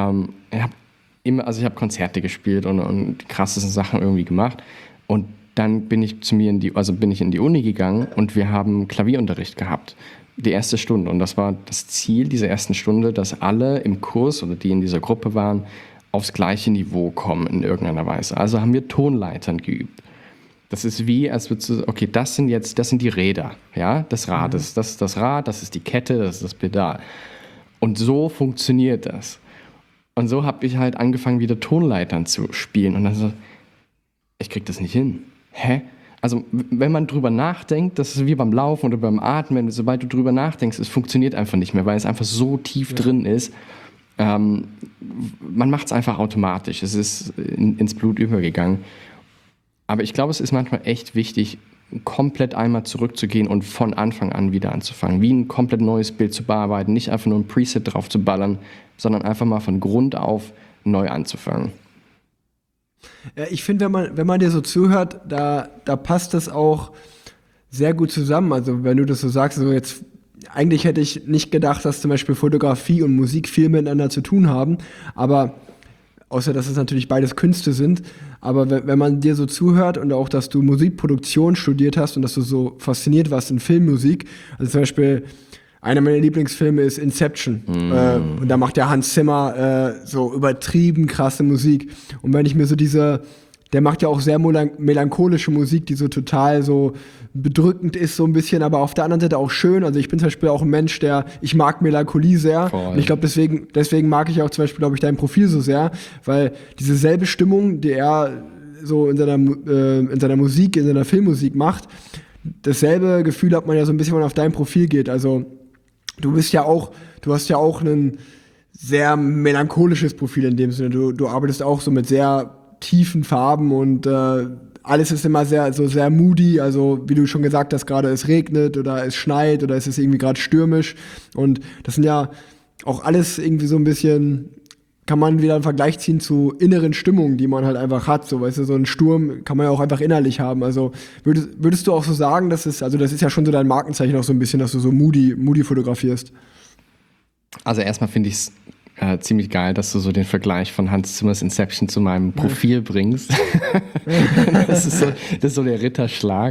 Konzerte gespielt und die krassesten Sachen irgendwie gemacht. Und dann bin ich in die Uni gegangen und wir haben Klavierunterricht gehabt. Die erste Stunde. Und das war das Ziel dieser ersten Stunde, dass alle im Kurs oder die in dieser Gruppe waren, aufs gleiche Niveau kommen in irgendeiner Weise. Also haben wir Tonleitern geübt. Das ist wie, als würdest du, okay, das sind die Räder, ja, des Rades. Das ist das Rad, das ist die Kette, das ist das Pedal. Und so funktioniert das. Und so habe ich halt angefangen, wieder Tonleitern zu spielen. Und dann so, ich krieg das nicht hin. Hä? Also wenn man drüber nachdenkt, das ist wie beim Laufen oder beim Atmen, sobald du drüber nachdenkst, es funktioniert einfach nicht mehr, weil es einfach so tief drin ist. Man macht es einfach automatisch, es ist ins Blut übergegangen. Aber ich glaube, es ist manchmal echt wichtig, komplett einmal zurückzugehen und von Anfang an wieder anzufangen, wie ein komplett neues Bild zu bearbeiten, nicht einfach nur ein Preset drauf zu ballern, sondern einfach mal von Grund auf neu anzufangen. Ich finde, wenn man dir so zuhört, da passt das auch sehr gut zusammen. Also wenn du das so sagst, so jetzt, eigentlich hätte ich nicht gedacht, dass zum Beispiel Fotografie und Musik viel miteinander zu tun haben, aber außer dass es natürlich beides Künste sind, aber wenn man dir so zuhört und auch, dass du Musikproduktion studiert hast und dass du so fasziniert warst in Filmmusik, also zum Beispiel einer meiner Lieblingsfilme ist Inception. Und da macht der Hans Zimmer so übertrieben krasse Musik. Und wenn ich mir so der macht ja auch sehr melancholische Musik, die so total so bedrückend ist, so ein bisschen, aber auf der anderen Seite auch schön. Also ich bin zum Beispiel auch ein Mensch, ich mag Melancholie sehr. Voll. Und ich glaube, deswegen mag ich auch zum Beispiel, dein Profil so sehr, weil diese selbe Stimmung, die er so in seiner Musik, in seiner Filmmusik macht, dasselbe Gefühl hat man ja so ein bisschen, wenn man auf dein Profil geht. Also du hast ja auch ein sehr melancholisches Profil in dem Sinne. Du arbeitest auch so mit sehr tiefen Farben und alles ist immer sehr moody. Also wie du schon gesagt hast, gerade es regnet oder es schneit oder es ist irgendwie gerade stürmisch. Und das sind ja auch alles irgendwie so ein bisschen, kann man wieder einen Vergleich ziehen zu inneren Stimmungen, die man halt einfach hat. So, weißt du, so einen Sturm kann man ja auch einfach innerlich haben. Also würdest du auch so sagen, das ist ja schon so dein Markenzeichen auch so ein bisschen, dass du so moody fotografierst? Also erstmal finde ich es ziemlich geil, dass du so den Vergleich von Hans Zimmers Inception zu meinem Profil bringst. Das ist so der Ritterschlag.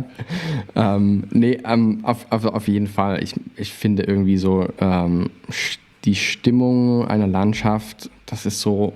Auf jeden Fall. Ich finde irgendwie so die Stimmung einer Landschaft, das ist so,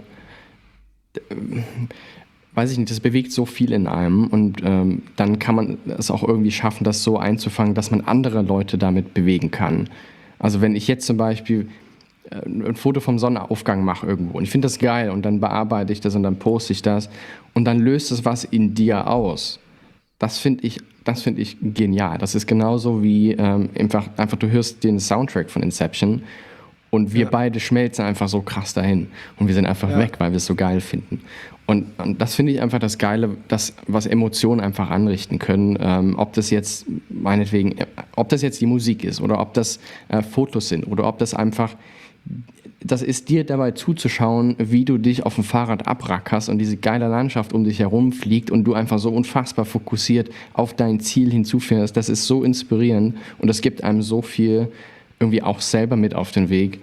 weiß ich nicht, das bewegt so viel in einem und dann kann man es auch irgendwie schaffen, das so einzufangen, dass man andere Leute damit bewegen kann. Also wenn ich jetzt zum Beispiel ein Foto vom Sonnenaufgang mache irgendwo und ich finde das geil und dann bearbeite ich das und dann poste ich das und dann löst es was in dir aus. Das finde ich genial. Das ist genauso wie einfach du hörst den Soundtrack von Inception und wir beide schmelzen einfach so krass dahin und wir sind einfach weg, weil wir es so geil finden. Und das finde ich einfach das Geile, was Emotionen einfach anrichten können. Ob das jetzt die Musik ist oder ob das Fotos sind oder ob das einfach, das ist dir dabei zuzuschauen, wie du dich auf dem Fahrrad abrackerst und diese geile Landschaft um dich herum fliegt und du einfach so unfassbar fokussiert auf dein Ziel hinzufährst. Das ist so inspirierend und das gibt einem so viel irgendwie auch selber mit auf den Weg.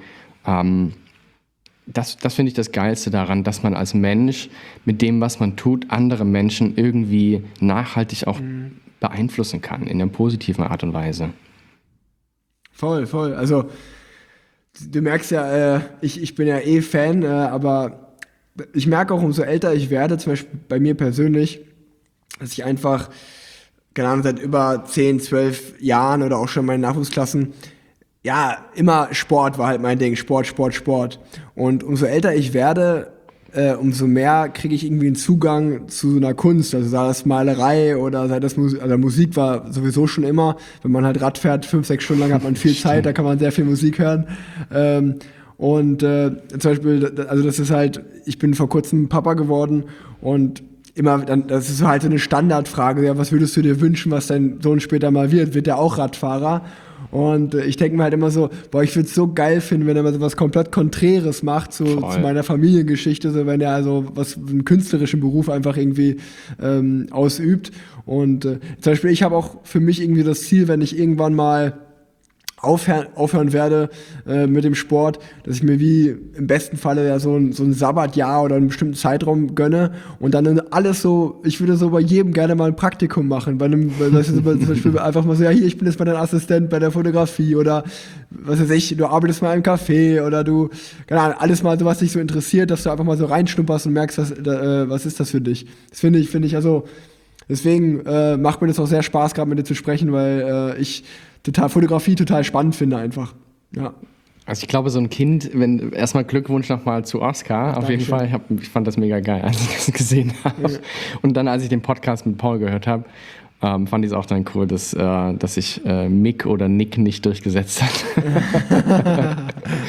Das finde ich das Geilste daran, dass man als Mensch mit dem, was man tut, andere Menschen irgendwie nachhaltig auch beeinflussen kann in einer positiven Art und Weise. Voll. Also du merkst ja, ich bin ja Fan, aber ich merke auch, umso älter ich werde, zum Beispiel bei mir persönlich, dass ich einfach, keine Ahnung, seit über 10, 12 Jahren oder auch schon in meinen Nachwuchsklassen, ja, immer Sport war halt mein Ding, Sport. Und umso älter ich werde, umso mehr kriege ich irgendwie einen Zugang zu einer Kunst, also sei das Malerei oder sei das Musik war sowieso schon immer, wenn man halt Rad fährt, 5, 6 Stunden lang hat man viel Zeit, da kann man sehr viel Musik hören. Zum Beispiel, also das ist halt, ich bin vor kurzem Papa geworden und immer dann, das ist halt so eine Standardfrage, ja, was würdest du dir wünschen, was dein Sohn später mal wird der auch Radfahrer? Und ich denke mir halt immer so, ich würde es so geil finden, wenn er mal so was komplett Konträres macht zu meiner Familiengeschichte, so wenn er also einen künstlerischen Beruf einfach irgendwie ausübt. Und zum Beispiel, ich habe auch für mich irgendwie das Ziel, wenn ich irgendwann mal aufhören werde mit dem Sport, dass ich mir wie im besten Falle ja so ein Sabbatjahr oder einen bestimmten Zeitraum gönne und dann alles so, ich würde so bei jedem gerne mal ein Praktikum machen, zum Beispiel einfach mal so, ja hier, ich bin jetzt mal dein Assistent bei der Fotografie oder was weiß ich, du arbeitest mal im Café oder du, keine Ahnung, alles mal so, was dich so interessiert, dass du einfach mal so reinschnupperst und merkst, was ist das für dich. Das finde ich also, deswegen macht mir das auch sehr Spaß, gerade mit dir zu sprechen, weil ich Fotografie total spannend finde einfach. Ja. Also ich glaube, so ein Kind, erstmal Glückwunsch nochmal zu Oscar, auf jeden Fall. Ich fand das mega geil, als ich das gesehen habe. Ja. Und dann, als ich den Podcast mit Paul gehört habe, fand ich es auch dann cool, dass sich Mick oder Nick nicht durchgesetzt hat.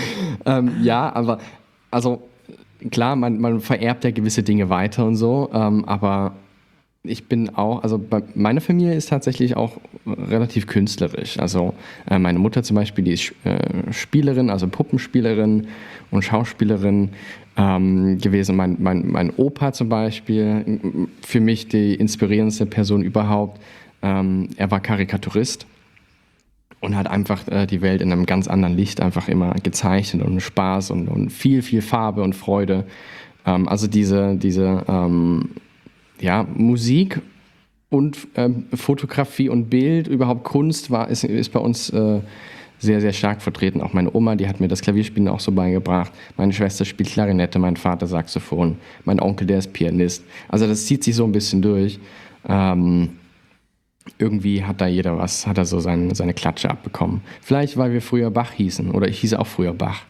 Ja, aber also klar, man vererbt ja gewisse Dinge weiter und so, aber ich bin auch, also meine Familie ist tatsächlich auch relativ künstlerisch. Also meine Mutter zum Beispiel, die ist Spielerin, also Puppenspielerin und Schauspielerin gewesen. Mein Opa zum Beispiel, für mich die inspirierendste Person überhaupt. Er war Karikaturist und hat einfach die Welt in einem ganz anderen Licht einfach immer gezeichnet und Spaß und viel, viel Farbe und Freude. Also diese Musik und Fotografie und Bild, überhaupt Kunst ist bei uns sehr, sehr stark vertreten. Auch meine Oma, die hat mir das Klavierspielen auch so beigebracht. Meine Schwester spielt Klarinette, mein Vater Saxophon, mein Onkel, der ist Pianist. Also das zieht sich so ein bisschen durch. Irgendwie hat da jeder hat er so seine Klatsche abbekommen. Vielleicht, weil wir früher Bach hießen oder ich hieß auch früher Bach.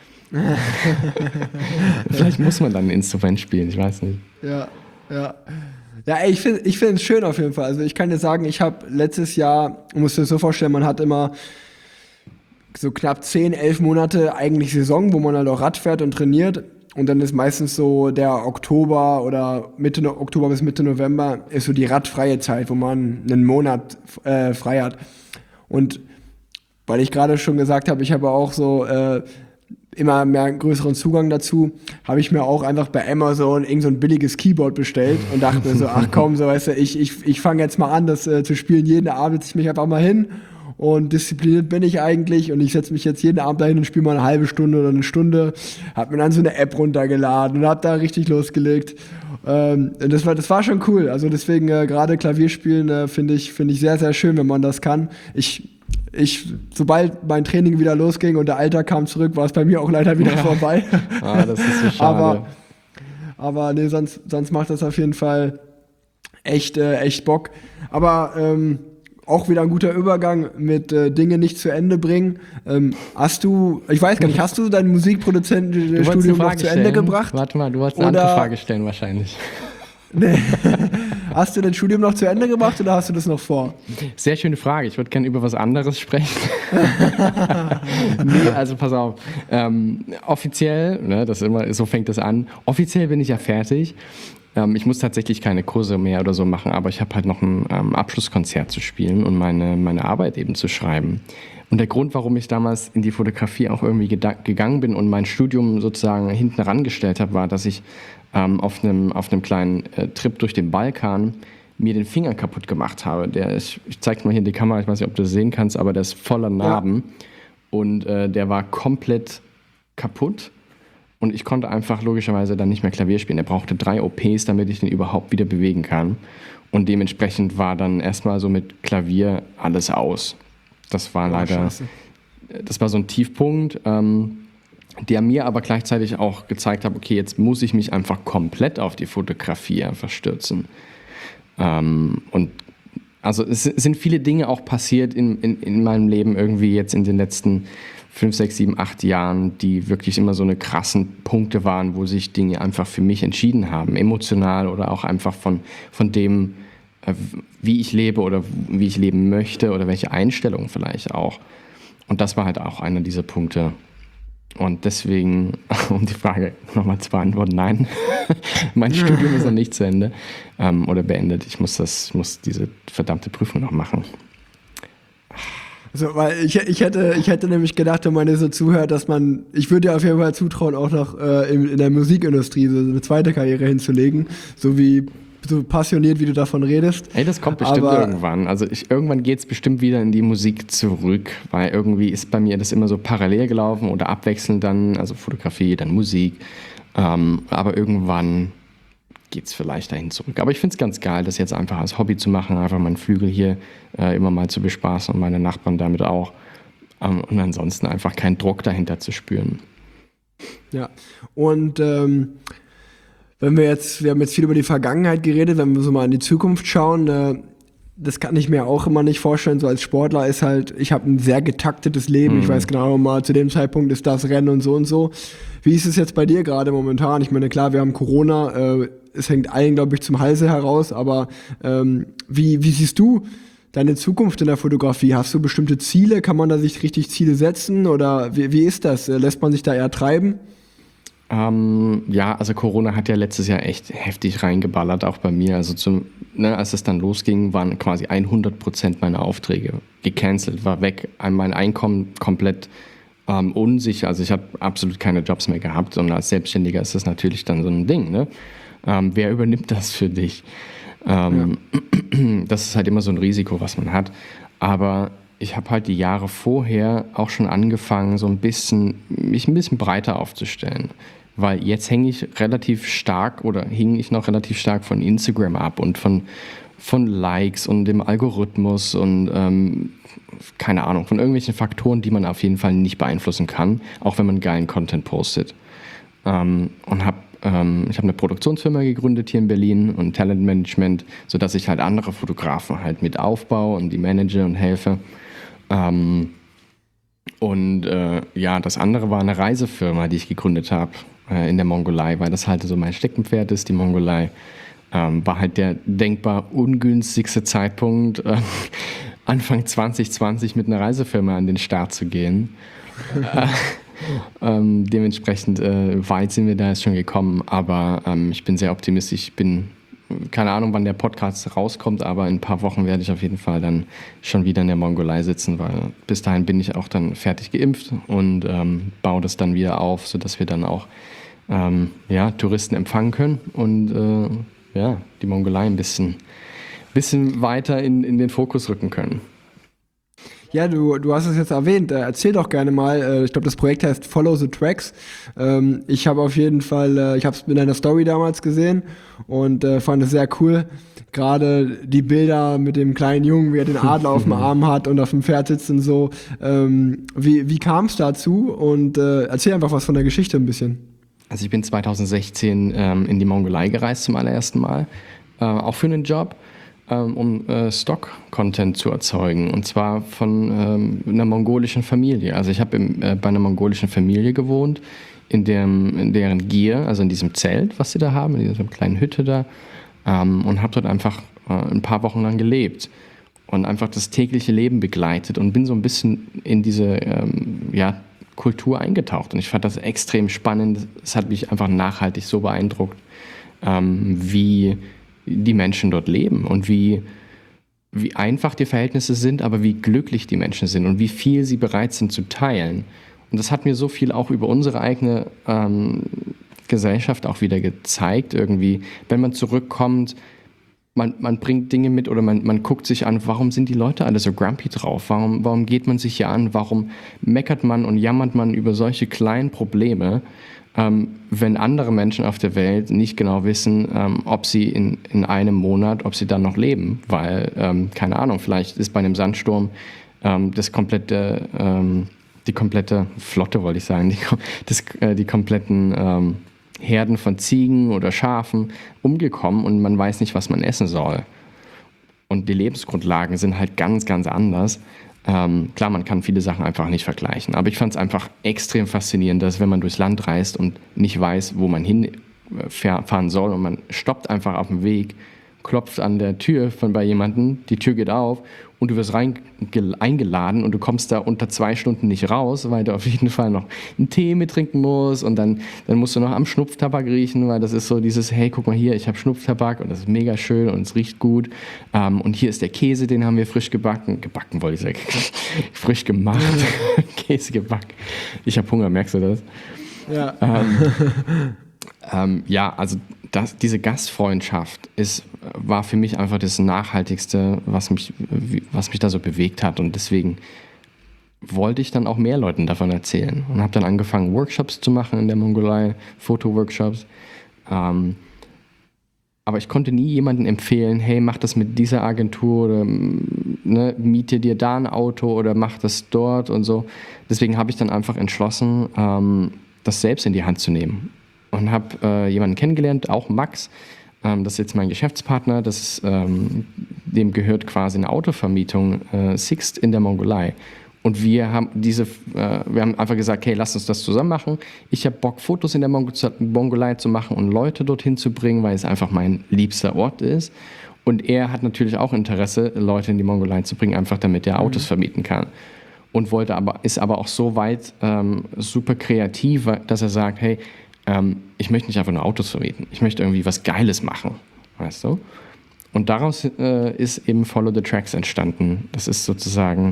Vielleicht muss man dann ein Instrument spielen, ich weiß nicht. Ja, ich finde es schön auf jeden Fall. Also ich kann dir sagen, ich habe letztes Jahr, du musst dir das so vorstellen, man hat immer so knapp 10, 11 Monate eigentlich Saison, wo man halt auch Rad fährt und trainiert. Und dann ist meistens so der Oktober oder Mitte Oktober bis Mitte November ist so die radfreie Zeit, wo man einen Monat frei hat. Und weil ich gerade schon gesagt habe, ich habe auch so immer mehr größeren Zugang dazu, habe ich mir auch einfach bei Amazon irgend so ein billiges Keyboard bestellt und dachte mir so, ach komm, so weißt du, ich fange jetzt mal an, das zu spielen. Jeden Abend setze ich mich einfach mal hin und diszipliniert bin ich eigentlich und ich setze mich jetzt jeden Abend dahin und spiele mal eine halbe Stunde oder eine Stunde, habe mir dann so eine App runtergeladen und habe da richtig losgelegt. Das war schon cool, also deswegen gerade Klavierspielen finde ich sehr, sehr schön, wenn man das kann. Sobald mein Training wieder losging und der Alltag kam zurück, war es bei mir auch leider wieder vorbei. Das ist so schade. aber nee, sonst macht das auf jeden Fall echt Bock. Aber auch wieder ein guter Übergang mit Dinge nicht zu Ende bringen. Hast du dein Musikproduzentenstudium noch zu Ende gebracht? Warte mal, du wolltest eine andere Frage stellen wahrscheinlich. Nee. Hast du dein Studium noch zu Ende gebracht oder hast du das noch vor? Sehr schöne Frage. Ich würde gerne über was anderes sprechen. Nee, also pass auf. Offiziell, so fängt das an. Offiziell bin ich ja fertig. Ich muss tatsächlich keine Kurse mehr oder so machen, aber ich habe halt noch ein Abschlusskonzert zu spielen und meine Arbeit eben zu schreiben. Und der Grund, warum ich damals in die Fotografie auch irgendwie gegangen bin und mein Studium sozusagen hinten rangestellt habe, war, dass ich auf einem kleinen Trip durch den Balkan mir den Finger kaputt gemacht habe. Ich zeig's mal hier in die Kamera, ich weiß nicht, ob du das sehen kannst, aber der ist voller Narben. Ja. Und der war komplett kaputt. Und ich konnte einfach logischerweise dann nicht mehr Klavier spielen. Er brauchte 3 OPs, damit ich den überhaupt wieder bewegen kann. Und dementsprechend war dann erstmal so mit Klavier alles aus. Das war leider, das war so ein Tiefpunkt, der mir aber gleichzeitig auch gezeigt hat, okay, jetzt muss ich mich einfach komplett auf die Fotografie einfach stürzen. Und also es sind viele Dinge auch passiert in meinem Leben irgendwie jetzt in den letzten 5, 6, 7, 8 Jahren, die wirklich immer so eine krassen Punkte waren, wo sich Dinge einfach für mich entschieden haben, emotional oder auch einfach von dem, wie ich lebe oder wie ich leben möchte oder welche Einstellung vielleicht auch. Und das war halt auch einer dieser Punkte. Und deswegen, um die Frage nochmal zu beantworten, nein, mein Studium ist noch nicht zu Ende oder beendet. Ich muss diese verdammte Prüfung noch machen. Also, weil ich hätte nämlich gedacht, wenn man dir so zuhört, ich würde dir auf jeden Fall zutrauen, auch noch in der Musikindustrie so eine zweite Karriere hinzulegen, so passioniert, wie du davon redest. Ey, das kommt bestimmt irgendwann. Also irgendwann geht es bestimmt wieder in die Musik zurück, weil irgendwie ist bei mir das immer so parallel gelaufen oder abwechselnd dann, also Fotografie, dann Musik. Aber irgendwann geht es vielleicht dahin zurück. Aber ich finde es ganz geil, das jetzt einfach als Hobby zu machen, einfach meinen Flügel hier immer mal zu bespaßen und meine Nachbarn damit auch. Und ansonsten einfach keinen Druck dahinter zu spüren. Ja, und wir haben jetzt viel über die Vergangenheit geredet, wenn wir so mal in die Zukunft schauen, das kann ich mir auch immer nicht vorstellen, so als Sportler ist halt, ich habe ein sehr getaktetes Leben, ich weiß genau mal, zu dem Zeitpunkt ist das Rennen und so und so. Wie ist es jetzt bei dir gerade momentan? Ich meine, klar, wir haben Corona, es hängt allen, glaube ich, zum Halse heraus, aber wie siehst du deine Zukunft in der Fotografie? Hast du bestimmte Ziele? Kann man da sich richtig Ziele setzen oder wie ist das? Lässt man sich da eher treiben? Ja, also Corona hat ja letztes Jahr echt heftig reingeballert, auch bei mir. Also als es dann losging, waren quasi 100% meiner Aufträge gecancelt, war weg. Mein Einkommen komplett unsicher. Also ich habe absolut keine Jobs mehr gehabt und als Selbstständiger ist das natürlich dann so ein Ding, ne? Wer übernimmt das für dich? Das ist halt immer so ein Risiko, was man hat. Aber ich habe halt die Jahre vorher auch schon angefangen, mich ein bisschen breiter aufzustellen. Weil jetzt hing ich noch relativ stark von Instagram ab und von Likes und dem Algorithmus und keine Ahnung, von irgendwelchen Faktoren, die man auf jeden Fall nicht beeinflussen kann, auch wenn man geilen Content postet. Ich habe eine Produktionsfirma gegründet hier in Berlin und Talentmanagement, sodass ich halt andere Fotografen halt mit aufbaue und die manage und helfe. Das andere war eine Reisefirma, die ich gegründet habe in der Mongolei, weil das halt so mein Steckenpferd ist, die Mongolei. War halt der denkbar ungünstigste Zeitpunkt, Anfang 2020 mit einer Reisefirma an den Start zu gehen. Dementsprechend weit sind wir da jetzt schon gekommen, aber ich bin sehr optimistisch. Keine Ahnung, wann der Podcast rauskommt, aber in ein paar Wochen werde ich auf jeden Fall dann schon wieder in der Mongolei sitzen, weil bis dahin bin ich auch dann fertig geimpft und baue das dann wieder auf, sodass wir dann auch Touristen empfangen können und die Mongolei ein bisschen weiter in den Fokus rücken können. Ja, du hast es jetzt erwähnt. Erzähl doch gerne mal. Ich glaube, das Projekt heißt Follow the Tracks. Ich habe auf jeden Fall, ich habe es in deiner Story damals gesehen und fand es sehr cool. Gerade die Bilder mit dem kleinen Jungen, wie er den Adler auf dem Arm hat und auf dem Pferd sitzt und so. Wie kam es dazu? Und erzähl einfach was von der Geschichte ein bisschen. Also ich bin 2016 in die Mongolei gereist zum allerersten Mal, auch für einen Job. Um Stock-Content zu erzeugen, und zwar von einer mongolischen Familie. Also ich habe bei einer mongolischen Familie gewohnt, in deren Gier, also in diesem Zelt, was sie da haben, in dieser kleinen Hütte da, und habe dort einfach ein paar Wochen lang gelebt und einfach das tägliche Leben begleitet und bin so ein bisschen in diese Kultur eingetaucht. Und ich fand das extrem spannend. Es hat mich einfach nachhaltig so beeindruckt, wie die Menschen dort leben und wie einfach die Verhältnisse sind, aber wie glücklich die Menschen sind und wie viel sie bereit sind zu teilen. Und das hat mir so viel auch über unsere eigene Gesellschaft auch wieder gezeigt, irgendwie, wenn man zurückkommt, man bringt Dinge mit oder man guckt sich an, warum sind die Leute alle so grumpy drauf? Warum geht man sich hier an? Warum meckert man und jammert man über solche kleinen Probleme, wenn andere Menschen auf der Welt nicht genau wissen, ob sie in einem Monat, ob sie dann noch leben? Weil, keine Ahnung, vielleicht ist bei einem Sandsturm die komplette Flotte, wollte ich sagen, die kompletten Herden von Ziegen oder Schafen umgekommen und man weiß nicht, was man essen soll. Und die Lebensgrundlagen sind halt ganz, ganz anders. Klar, man kann viele Sachen einfach nicht vergleichen, aber ich fand es einfach extrem faszinierend, dass wenn man durchs Land reist und nicht weiß, wo man hinfahren soll und man stoppt einfach auf dem Weg, klopft an der Tür bei jemandem, die Tür geht auf und du wirst eingeladen und du kommst da unter 2 Stunden nicht raus, weil du auf jeden Fall noch einen Tee mittrinken musst und dann musst du noch am Schnupftabak riechen, weil das ist so dieses, hey, guck mal hier, ich habe Schnupftabak und das ist mega schön und es riecht gut und hier ist der Käse, den haben wir frisch gebacken wollte ich sagen, frisch gemacht, Käse gebacken. Ich habe Hunger, merkst du das? Ja. Ja, also diese Gastfreundschaft war für mich einfach das Nachhaltigste, was mich da so bewegt hat. Und deswegen wollte ich dann auch mehr Leuten davon erzählen. Und habe dann angefangen, Workshops zu machen in der Mongolei, Fotoworkshops. Aber ich konnte nie jemandem empfehlen, hey, mach das mit dieser Agentur oder miete dir da ein Auto oder mach das dort und so. Deswegen habe ich dann einfach entschlossen, das selbst in die Hand zu nehmen. Und habe jemanden kennengelernt, auch Max, das ist jetzt mein Geschäftspartner, dem gehört quasi eine Autovermietung, Sixt in der Mongolei. Und wir haben einfach gesagt, hey, lass uns das zusammen machen. Ich habe Bock, Fotos in der Mongolei zu machen und Leute dorthin zu bringen, weil es einfach mein liebster Ort ist. Und er hat natürlich auch Interesse, Leute in die Mongolei zu bringen, einfach damit er Autos vermieten kann. Und ist aber auch so weit super kreativ, dass er sagt, hey, ich möchte nicht einfach nur Autos vermieten. Ich möchte irgendwie was Geiles machen, weißt du? Und daraus ist eben Follow the Tracks entstanden. Das ist sozusagen,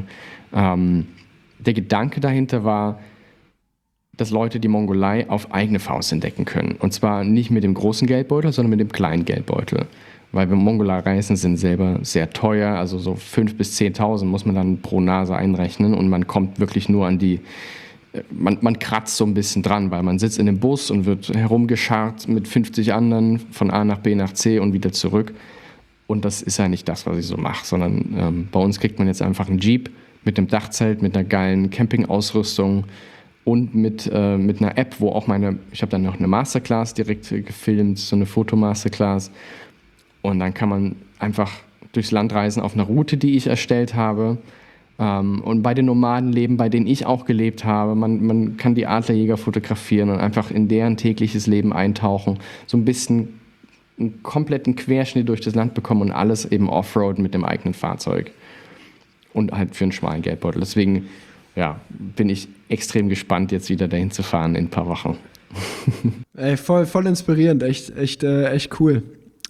der Gedanke dahinter war, dass Leute die Mongolei auf eigene Faust entdecken können. Und zwar nicht mit dem großen Geldbeutel, sondern mit dem kleinen Geldbeutel. Weil Mongolei-Reisen sind selber sehr teuer, also so 5.000 bis 10.000 muss man dann pro Nase einrechnen und man kommt wirklich nur an die... Man kratzt so ein bisschen dran, weil man sitzt in dem Bus und wird herumgescharrt mit 50 anderen von A nach B nach C und wieder zurück. Und das ist ja nicht das, was ich so mache, sondern bei uns kriegt man jetzt einfach einen Jeep mit einem Dachzelt, mit einer geilen Campingausrüstung und mit einer App, wo auch ich habe dann noch eine Masterclass direkt gefilmt, so eine Fotomasterclass. Und dann kann man einfach durchs Land reisen auf einer Route, die ich erstellt habe. Und bei den Nomadenleben, bei denen ich auch gelebt habe, man kann die Adlerjäger fotografieren und einfach in deren tägliches Leben eintauchen, so ein bisschen einen kompletten Querschnitt durch das Land bekommen und alles eben Offroad mit dem eigenen Fahrzeug und halt für einen schmalen Geldbeutel. Deswegen bin ich extrem gespannt, jetzt wieder dahin zu fahren in ein paar Wochen. Ey, voll inspirierend, echt cool.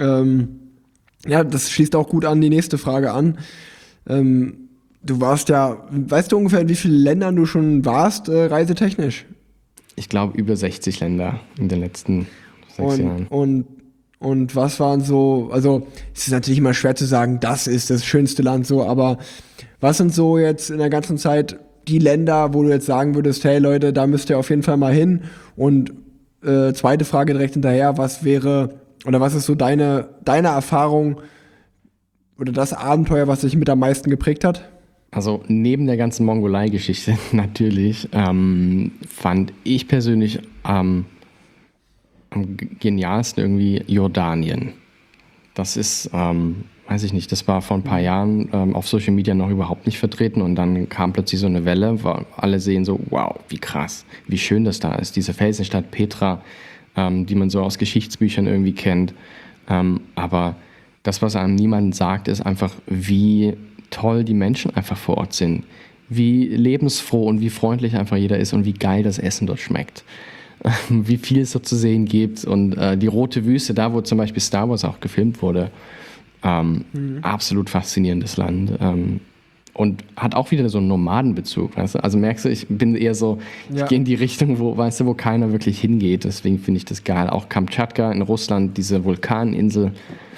Das schließt auch gut an die nächste Frage an. Du warst weißt du ungefähr, in wie vielen Ländern du schon warst, reisetechnisch? Ich glaube, über 60 Länder in den letzten 6 Jahren. Und was waren so, also es ist natürlich immer schwer zu sagen, das ist das schönste Land so, aber was sind so jetzt in der ganzen Zeit die Länder, wo du jetzt sagen würdest, hey Leute, da müsst ihr auf jeden Fall mal hin? Und zweite Frage direkt hinterher, was ist so deine Erfahrung oder das Abenteuer, was dich mit am meisten geprägt hat? Also neben der ganzen Mongolei-Geschichte natürlich fand ich persönlich am genialsten irgendwie Jordanien. Das ist, weiß ich nicht, das war vor ein paar Jahren auf Social Media noch überhaupt nicht vertreten und dann kam plötzlich so eine Welle, wo alle sehen so, wow, wie krass, wie schön das da ist. Diese Felsenstadt Petra, die man so aus Geschichtsbüchern irgendwie kennt. Aber das, was einem niemand sagt, ist einfach, wie toll die Menschen einfach vor Ort sind. Wie lebensfroh und wie freundlich einfach jeder ist und wie geil das Essen dort schmeckt. Wie viel es so zu sehen gibt. Und die Rote Wüste, da wo zum Beispiel Star Wars auch gefilmt wurde, absolut faszinierendes Land. Und hat auch wieder so einen Nomadenbezug, weißt du? Also merkst du, ich bin eher so, ich gehe in die Richtung, wo keiner wirklich hingeht. Deswegen finde ich das geil. Auch Kamtschatka in Russland, diese Vulkaninsel,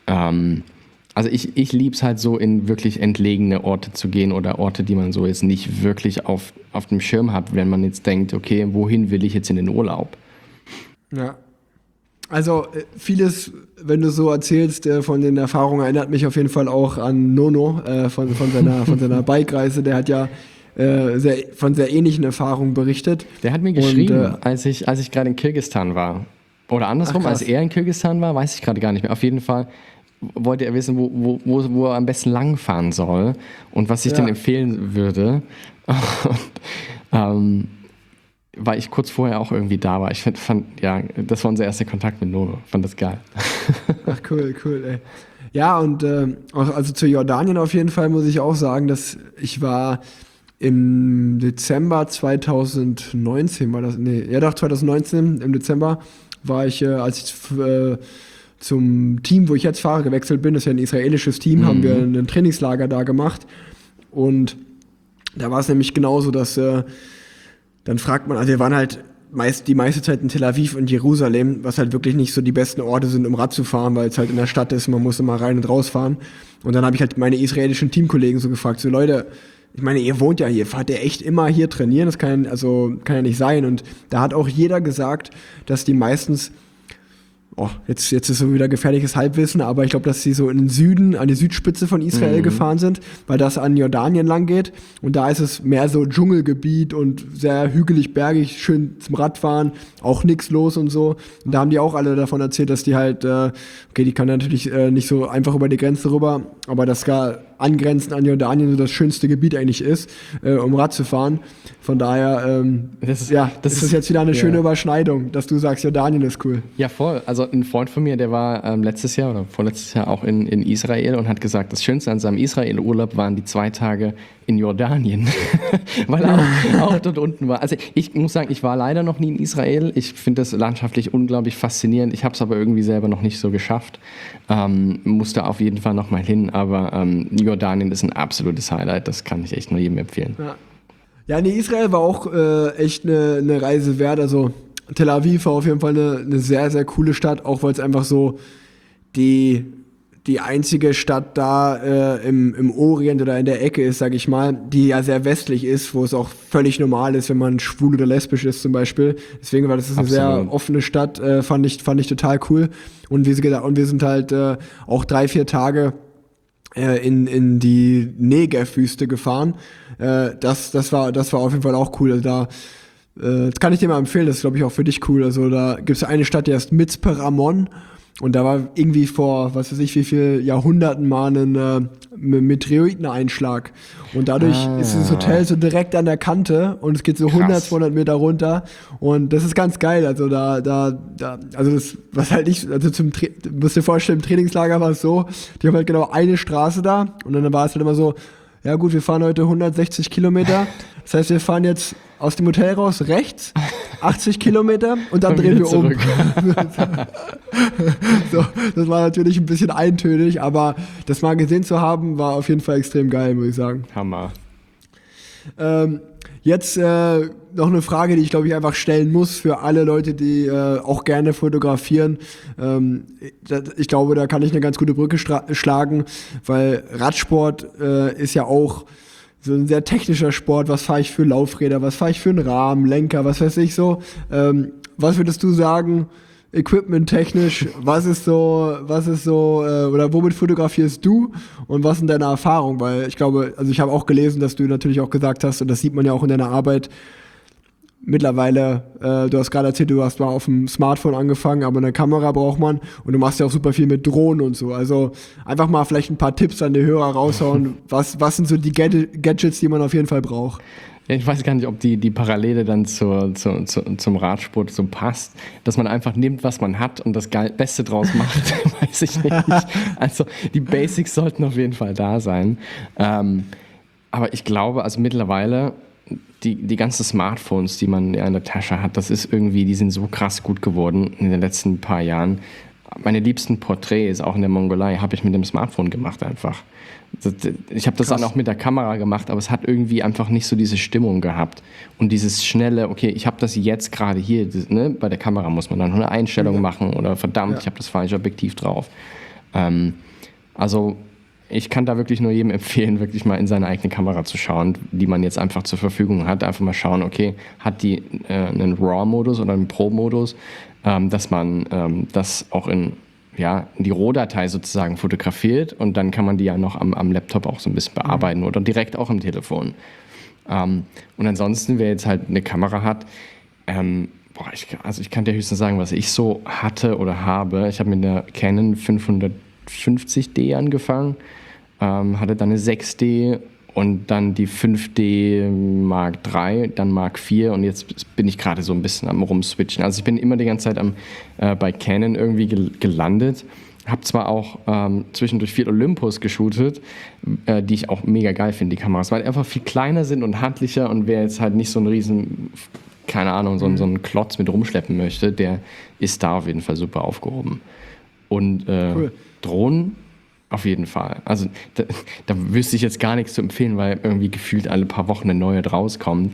Also ich liebe es halt so, in wirklich entlegene Orte zu gehen oder Orte, die man so jetzt nicht wirklich auf dem Schirm hat, wenn man jetzt denkt, okay, wohin will ich jetzt in den Urlaub? Ja. Also vieles, wenn du so erzählst, von den Erfahrungen, erinnert mich auf jeden Fall auch an Nono von seiner Bike-Reise. Der hat ja von sehr ähnlichen Erfahrungen berichtet. Der hat mir geschrieben, als ich gerade in Kirgisistan war. Oder andersrum, als er in Kirgisistan war, weiß ich gerade gar nicht mehr. Auf jeden Fall wollte er wissen, wo er am besten langfahren soll und was ich denn empfehlen würde. Und, weil ich kurz vorher auch irgendwie da war. Ich fand, das war unser erster Kontakt mit Nono. Fand das geil. Ach, cool, ey. Ja, und also zu Jordanien auf jeden Fall muss ich auch sagen, dass ich war im Dezember 2019, 2019, im Dezember war ich, als ich zum Team, wo ich jetzt fahre, gewechselt bin, das ist ja ein israelisches Team, haben wir ein Trainingslager da gemacht. Und da war es nämlich genauso, dass dann fragt man, also wir waren halt die meiste Zeit in Tel Aviv und Jerusalem, was halt wirklich nicht so die besten Orte sind, um Rad zu fahren, weil es halt in der Stadt ist, man muss immer rein und raus fahren. Und dann habe ich halt meine israelischen Teamkollegen so gefragt, so Leute, ich meine, ihr wohnt ja hier, fahrt ihr echt immer hier trainieren? Das kann ja nicht sein. Und da hat auch jeder gesagt, dass die meistens, jetzt ist so wieder gefährliches Halbwissen, aber ich glaube, dass sie so in den Süden, an die Südspitze von Israel gefahren sind, weil das an Jordanien lang geht. Und da ist es mehr so Dschungelgebiet und sehr hügelig, bergig, schön zum Radfahren, auch nichts los und so. Und da haben die auch alle davon erzählt, dass die halt, die kann natürlich nicht so einfach über die Grenze rüber, aber dass gar angrenzend an Jordanien so das schönste Gebiet eigentlich ist, um Rad zu fahren. Von daher, das ist jetzt wieder eine schöne Überschneidung, dass du sagst, Jordanien ist cool. Ja, voll. Also ein Freund von mir, der war letztes Jahr oder vorletztes Jahr auch in Israel und hat gesagt, das Schönste an seinem Israel-Urlaub waren die 2 Tage in Jordanien, weil er auch dort unten war. Also ich muss sagen, ich war leider noch nie in Israel. Ich finde das landschaftlich unglaublich faszinierend. Ich habe es aber irgendwie selber noch nicht so geschafft. Musste auf jeden Fall noch mal hin, aber Jordanien ist ein absolutes Highlight. Das kann ich echt nur jedem empfehlen. Ja, Israel war auch echt eine Reise wert. Also Tel Aviv war auf jeden Fall eine sehr, sehr coole Stadt, auch weil es einfach so die einzige Stadt da im Orient oder in der Ecke ist, sag ich mal, die ja sehr westlich ist, wo es auch völlig normal ist, wenn man schwul oder lesbisch ist zum Beispiel. Deswegen war das eine sehr offene Stadt, fand ich total cool. Und wie gesagt, wir sind halt auch 3-4 Tage in die Negev-Wüste gefahren. Das war auf jeden Fall auch cool. Also das kann ich dir mal empfehlen, das ist, glaube ich, auch für dich cool. Also da gibt es eine Stadt, die heißt Mitzpe Ramon. Und da war irgendwie vor, was weiß ich, wie viel Jahrhunderten mal ein Meteoriteneinschlag. Und dadurch ist das Hotel so direkt an der Kante und es geht so 100, 200 Meter runter. Und das ist ganz geil. Also also das, was halt nicht, also du musst dir vorstellen, im Trainingslager war es so, die haben halt genau eine Straße da und dann war es halt immer so, ja gut, wir fahren heute 160 Kilometer. Das heißt, wir fahren jetzt aus dem Hotel raus rechts 80 Kilometer und dann drehen wir zurück. So, das war natürlich ein bisschen eintönig, aber das mal gesehen zu haben, war auf jeden Fall extrem geil, muss ich sagen. Hammer. Jetzt noch eine Frage, die ich glaube ich einfach stellen muss für alle Leute, die auch gerne fotografieren. Ich glaube, da kann ich eine ganz gute Brücke schlagen, weil Radsport ist ja auch so ein sehr technischer Sport. Was fahre ich für Laufräder, was fahre ich für einen Rahmen, Lenker, was weiß ich so. Was würdest du sagen, equipment-technisch, was ist so, oder womit fotografierst du und was sind deine Erfahrungen? Weil ich glaube, also ich habe auch gelesen, dass du natürlich auch gesagt hast, und das sieht man ja auch in deiner Arbeit, mittlerweile, du hast gerade erzählt, du hast mal auf dem Smartphone angefangen, aber eine Kamera braucht man und du machst ja auch super viel mit Drohnen und so. Also einfach mal vielleicht ein paar Tipps an die Hörer raushauen. Was sind so die Gadgets, die man auf jeden Fall braucht? Ja, ich weiß gar nicht, ob die Parallele dann zum Radsport so passt, dass man einfach nimmt, was man hat und das Beste draus macht, weiß ich nicht. Also die Basics sollten auf jeden Fall da sein. Aber ich glaube, also mittlerweile die ganzen Smartphones, die man ja in der Tasche hat, die sind so krass gut geworden in den letzten paar Jahren. Meine liebsten Porträts, auch in der Mongolei, habe ich mit dem Smartphone gemacht einfach. Ich habe das dann auch mit der Kamera gemacht, aber es hat irgendwie einfach nicht so diese Stimmung gehabt. Und dieses schnelle, okay, ich habe das jetzt gerade hier, bei der Kamera muss man dann noch eine Einstellung machen oder verdammt, ich habe das falsche Objektiv drauf. Also ich kann da wirklich nur jedem empfehlen, wirklich mal in seine eigene Kamera zu schauen, die man jetzt einfach zur Verfügung hat. Einfach mal schauen, okay, hat die einen RAW-Modus oder einen Pro-Modus, dass man das auch in die Rohdatei sozusagen fotografiert und dann kann man die ja noch am Laptop auch so ein bisschen bearbeiten oder direkt auch im Telefon. Und ansonsten, wer jetzt halt eine Kamera hat, ich kann dir höchstens sagen, was ich so hatte oder habe. Ich habe mit der Canon 550D angefangen, hatte dann eine 6D und dann die 5D Mark III, dann Mark IV und jetzt bin ich gerade so ein bisschen am rumswitchen. Also ich bin immer die ganze Zeit bei Canon irgendwie gelandet. Habe zwar auch zwischendurch viel Olympus geshootet, die ich auch mega geil finde, die Kameras, weil die einfach viel kleiner sind und handlicher und wer jetzt halt nicht so ein riesen, keine Ahnung, so einen Klotz mit rumschleppen möchte, der ist da auf jeden Fall super aufgehoben. Und cool. Drohnen auf jeden Fall. Also da wüsste ich jetzt gar nichts zu empfehlen, weil irgendwie gefühlt alle paar Wochen eine neue rauskommt.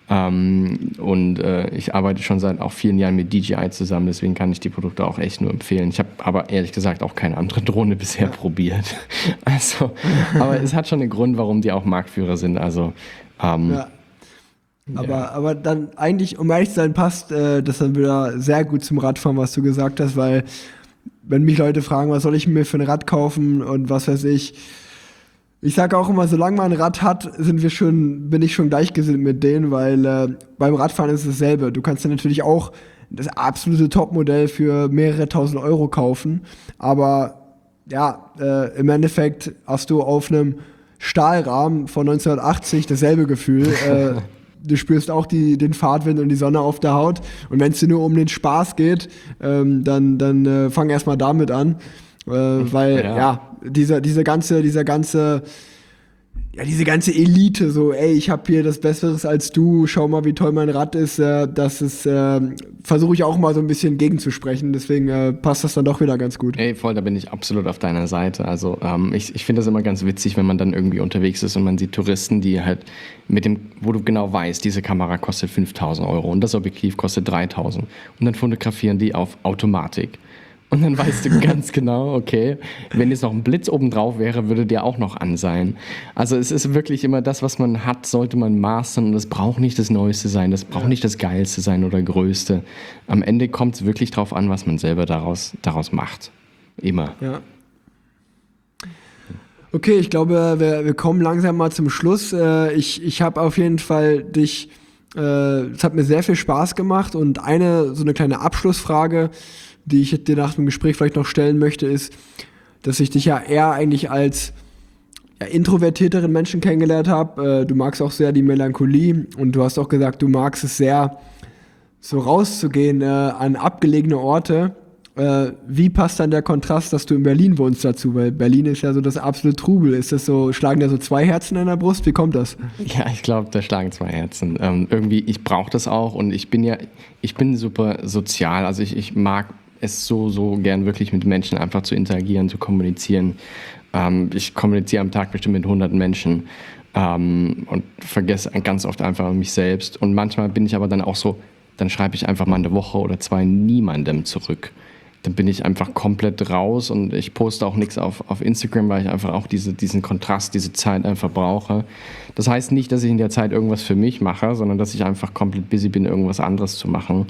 Ich arbeite schon seit auch vielen Jahren mit DJI zusammen, deswegen kann ich die Produkte auch echt nur empfehlen. Ich habe aber ehrlich gesagt auch keine andere Drohne bisher probiert. Also, aber es hat schon einen Grund, warum die auch Marktführer sind. Also, Aber dann eigentlich, um ehrlich zu sein, passt das dann wieder sehr gut zum Radfahren, was du gesagt hast, weil wenn mich Leute fragen, was soll ich mir für ein Rad kaufen und was weiß ich sage auch immer, solange man ein Rad hat, bin ich schon gleichgesinnt mit denen, weil beim Radfahren ist es dasselbe. Du kannst dir natürlich auch das absolute Topmodell für mehrere tausend Euro kaufen, aber im Endeffekt hast du auf einem Stahlrahmen von 1980 dasselbe Gefühl. Du spürst auch den Fahrtwind und die Sonne auf der Haut. Und wenn es dir nur um den Spaß geht, dann fang erstmal damit an. Weil diese ganze Elite, so, ey, ich habe hier das Besseres als du, schau mal, wie toll mein Rad ist, versuche ich auch mal so ein bisschen gegenzusprechen, deswegen passt das dann doch wieder ganz gut. Ey, voll, da bin ich absolut auf deiner Seite. Also ich finde das immer ganz witzig, wenn man dann irgendwie unterwegs ist und man sieht Touristen, die halt wo du genau weißt, diese Kamera kostet 5.000 Euro und das Objektiv kostet 3.000 und dann fotografieren die auf Automatik. Und dann weißt du ganz genau, okay, wenn jetzt noch ein Blitz oben drauf wäre, würde der auch noch an sein. Also es ist wirklich immer das, was man hat, sollte man mastern. Und das braucht nicht das Neueste sein, das braucht nicht das Geilste sein oder Größte. Am Ende kommt es wirklich drauf an, was man selber daraus macht. Immer. Ja. Okay, ich glaube, wir kommen langsam mal zum Schluss. Ich habe auf jeden Fall es hat mir sehr viel Spaß gemacht und so eine kleine Abschlussfrage, die ich dir nach dem Gespräch vielleicht noch stellen möchte, ist, dass ich dich ja eher eigentlich als introvertierteren Menschen kennengelernt habe. Du magst auch sehr die Melancholie und du hast auch gesagt, du magst es sehr, so rauszugehen an abgelegene Orte. Wie passt dann der Kontrast, dass du in Berlin wohnst dazu? Weil Berlin ist ja so das absolute Trubel. Ist das so, schlagen da so zwei Herzen in der Brust? Wie kommt das? Ja, ich glaube, da schlagen zwei Herzen. Irgendwie, ich brauche das auch und ich bin super sozial. Also ich mag es so gern wirklich mit Menschen einfach zu interagieren, zu kommunizieren. Ich kommuniziere am Tag bestimmt mit 100 Menschen und vergesse ganz oft einfach mich selbst. Und manchmal bin ich aber dann auch so, dann schreibe ich einfach mal eine Woche oder zwei niemandem zurück. Dann bin ich einfach komplett raus und ich poste auch nichts auf Instagram, weil ich einfach auch diesen Kontrast, diese Zeit einfach brauche. Das heißt nicht, dass ich in der Zeit irgendwas für mich mache, sondern dass ich einfach komplett busy bin, irgendwas anderes zu machen.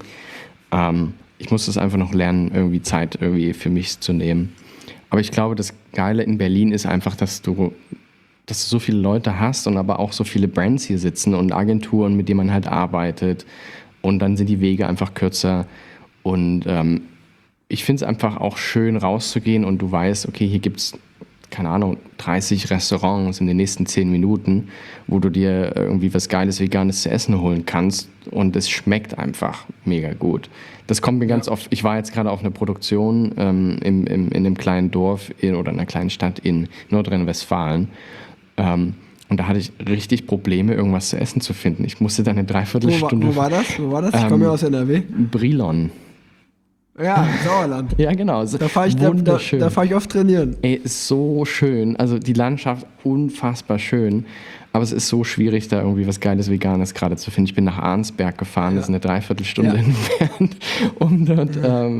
Ich muss das einfach noch lernen, irgendwie Zeit irgendwie für mich zu nehmen. Aber ich glaube, das Geile in Berlin ist einfach, dass du so viele Leute hast und aber auch so viele Brands hier sitzen und Agenturen, mit denen man halt arbeitet. Und dann sind die Wege einfach kürzer. Und ich finde es einfach auch schön, rauszugehen und du weißt, okay, hier gibt es, keine Ahnung, 30 Restaurants in den nächsten 10 Minuten, wo du dir irgendwie was Geiles, Veganes zu essen holen kannst und es schmeckt einfach mega gut. Das kommt mir ganz oft, ich war jetzt gerade auf einer Produktion in einem kleinen Dorf oder einer kleinen Stadt in Nordrhein-Westfalen und da hatte ich richtig Probleme, irgendwas zu essen zu finden. Ich musste dann eine Dreiviertelstunde... Wo war das? Ich komme ja aus NRW. Brilon. Ja, Sauerland. Ja, genau. Da fahre ich oft trainieren. Ey, ist so schön. Also die Landschaft unfassbar schön. Aber es ist so schwierig, da irgendwie was Geiles Veganes gerade zu finden. Ich bin nach Arnsberg gefahren, das ist eine Dreiviertelstunde entfernt, um dort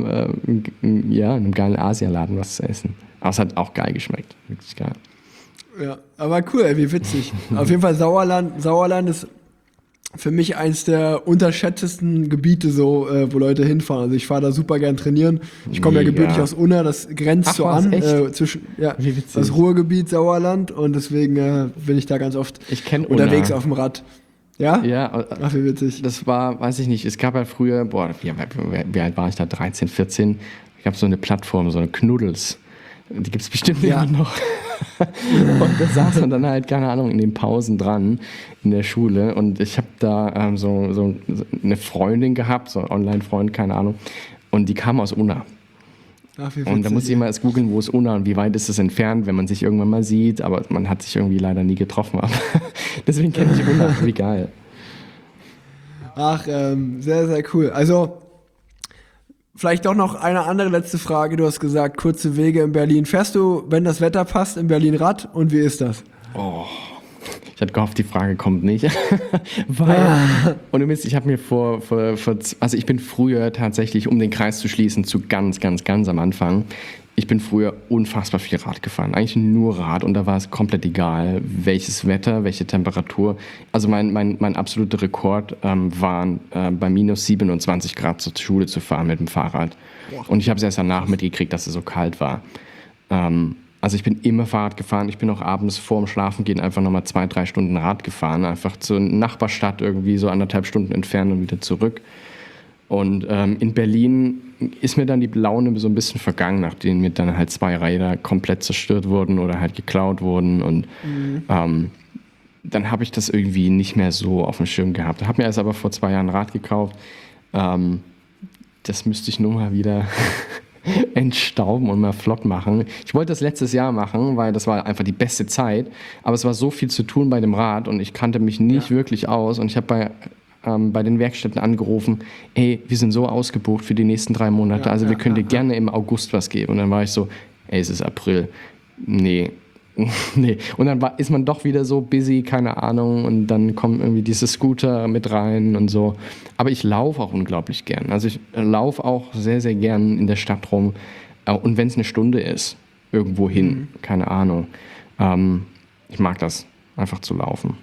in einem geilen Asialaden was zu essen. Aber es hat auch geil geschmeckt. Wirklich geil. Ja, aber cool, ey, wie witzig. Auf jeden Fall Sauerland ist für mich eins der unterschätztesten Gebiete, so, wo Leute hinfahren. Also ich fahre da super gern trainieren. Ich komme ja gebürtig aus Unna, das grenzt so an zwischen das Ruhrgebiet Sauerland und deswegen bin ich da ganz oft unterwegs auf dem Rad. Ja? Ja. Ach, wie witzig. Das war, weiß ich nicht, es gab ja früher, wie alt war ich da? 13, 14. Ich habe so eine Plattform, so eine Knuddels. Die gibt es bestimmt immer noch. Und da saß man dann halt, keine Ahnung, in den Pausen dran in der Schule. Und ich habe da so eine Freundin gehabt, so ein Online-Freund, keine Ahnung. Und die kam aus Unna. Ach, wie witzig. Und da muss ich immer erst googeln, wo ist Unna und wie weit ist es entfernt, wenn man sich irgendwann mal sieht. Aber man hat sich irgendwie leider nie getroffen. Aber deswegen kenne ich Unna. Wie geil. Ach, sehr, sehr cool. Also vielleicht doch noch eine andere letzte Frage. Du hast gesagt, kurze Wege in Berlin. Fährst du, wenn das Wetter passt, in Berlin Rad? Und wie ist das? Oh, ich hatte gehofft, die Frage kommt nicht. Weil, und du wisst, ich habe mir also ich bin früher tatsächlich, um den Kreis zu schließen, zu ganz am Anfang, ich bin früher unfassbar viel Rad gefahren. Eigentlich nur Rad und da war es komplett egal, welches Wetter, welche Temperatur. Also mein absoluter Rekord waren bei minus 27 Grad zur Schule zu fahren mit dem Fahrrad. Und ich habe es erst danach mitgekriegt, dass es so kalt war. Also ich bin immer Fahrrad gefahren. Ich bin auch abends vorm Schlafengehen einfach nochmal 2-3 Stunden Rad gefahren. Einfach zur Nachbarstadt irgendwie so 1,5 Stunden entfernt und wieder zurück. Und in Berlin ist mir dann die Laune so ein bisschen vergangen, nachdem mir dann halt 2 Räder komplett zerstört wurden oder halt geklaut wurden. Und dann habe ich das irgendwie nicht mehr so auf dem Schirm gehabt. Ich habe mir erst aber vor 2 Jahren ein Rad gekauft. Das müsste ich nur mal wieder entstauben und mal flott machen. Ich wollte das letztes Jahr machen, weil das war einfach die beste Zeit. Aber es war so viel zu tun bei dem Rad und ich kannte mich nicht wirklich aus. Und ich habe bei den Werkstätten angerufen, ey, wir sind so ausgebucht für die nächsten 3 Monate, also wir können dir gerne im August was geben. Und dann war ich so, ey, es ist April. Nee. Und dann ist man doch wieder so busy, keine Ahnung, und dann kommen irgendwie diese Scooter mit rein und so. Aber ich laufe auch unglaublich gern. Also ich laufe auch sehr, sehr gern in der Stadt rum. Und wenn es eine Stunde ist, irgendwo hin, keine Ahnung. Ich mag das, einfach zu laufen.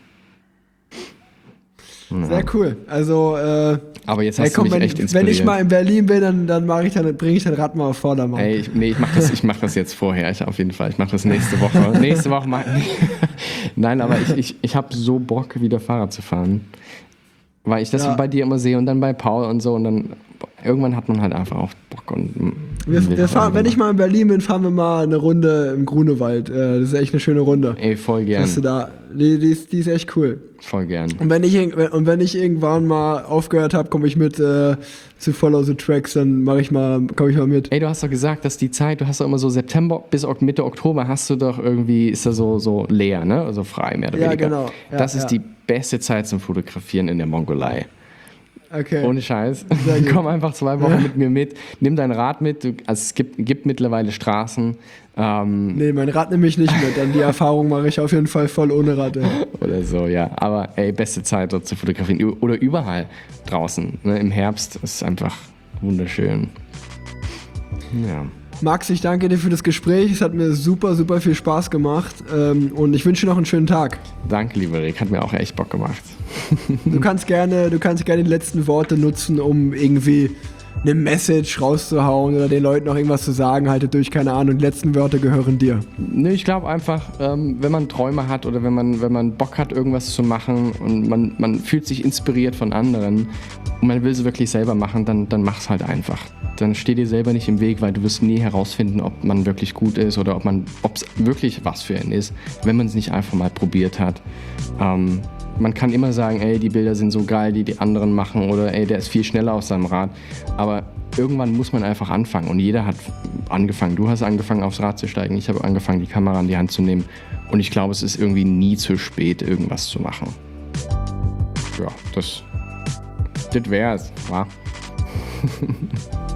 Sehr cool. Also, aber jetzt hast du mich echt inspiriert. Wenn ich mal in Berlin bin, dann bringe ich den Rad mal auf Vordermann. Ey, ich mach das jetzt vorher. Auf jeden Fall. Ich mache das nächste Woche. Nächste Woche mal. Nein, aber ich habe so Bock, wieder Fahrrad zu fahren. Weil ich das bei dir immer sehe und dann bei Paul und so. Und dann irgendwann hat man halt einfach auch Bock. Und wir fahren, wenn ich mal in Berlin bin, fahren wir mal eine Runde im Grunewald. Das ist echt eine schöne Runde. Ey, voll gern. Die ist echt cool. Voll gern. Und wenn ich irgendwann mal aufgehört habe, komme ich mit zu Follow the Tracks, dann komme ich mal mit. Ey, du hast doch gesagt, dass die Zeit, du hast doch immer so September bis Mitte Oktober hast du doch irgendwie, ist da so leer, ne? Also frei mehr oder weniger. Ja, genau. Ja, das ist die beste Zeit zum Fotografieren in der Mongolei. Okay. Ohne Scheiß. Komm einfach 2 Wochen mit mir mit. Nimm dein Rad mit. Es gibt mittlerweile Straßen. Nee, mein Rad nehme ich nicht mit. Dann die Erfahrung mache ich auf jeden Fall voll ohne Rad. Ey. Oder so, ja. Aber ey, beste Zeit dort zu fotografieren. Oder überall draußen. Ne? Im Herbst ist einfach wunderschön. Ja. Max, ich danke dir für das Gespräch. Es hat mir super, super viel Spaß gemacht. Und ich wünsche dir noch einen schönen Tag. Danke, lieber Rick. Hat mir auch echt Bock gemacht. Du kannst gerne die letzten Worte nutzen, um irgendwie eine Message rauszuhauen oder den Leuten noch irgendwas zu sagen. Haltet durch, keine Ahnung. Die letzten Wörter gehören dir. Nö, ich glaube einfach, wenn man Träume hat oder wenn man Bock hat, irgendwas zu machen und man fühlt sich inspiriert von anderen und man will es wirklich selber machen, dann mach's halt einfach. Dann steh dir selber nicht im Weg, weil du wirst nie herausfinden, ob man wirklich gut ist oder ob es wirklich was für einen ist, wenn man es nicht einfach mal probiert hat. Man kann immer sagen, ey, die Bilder sind so geil, die anderen machen oder ey, der ist viel schneller auf seinem Rad. Aber irgendwann muss man einfach anfangen und jeder hat angefangen. Du hast angefangen, aufs Rad zu steigen, ich habe angefangen, die Kamera in die Hand zu nehmen und ich glaube, es ist irgendwie nie zu spät, irgendwas zu machen. Ja, das wär's, wa?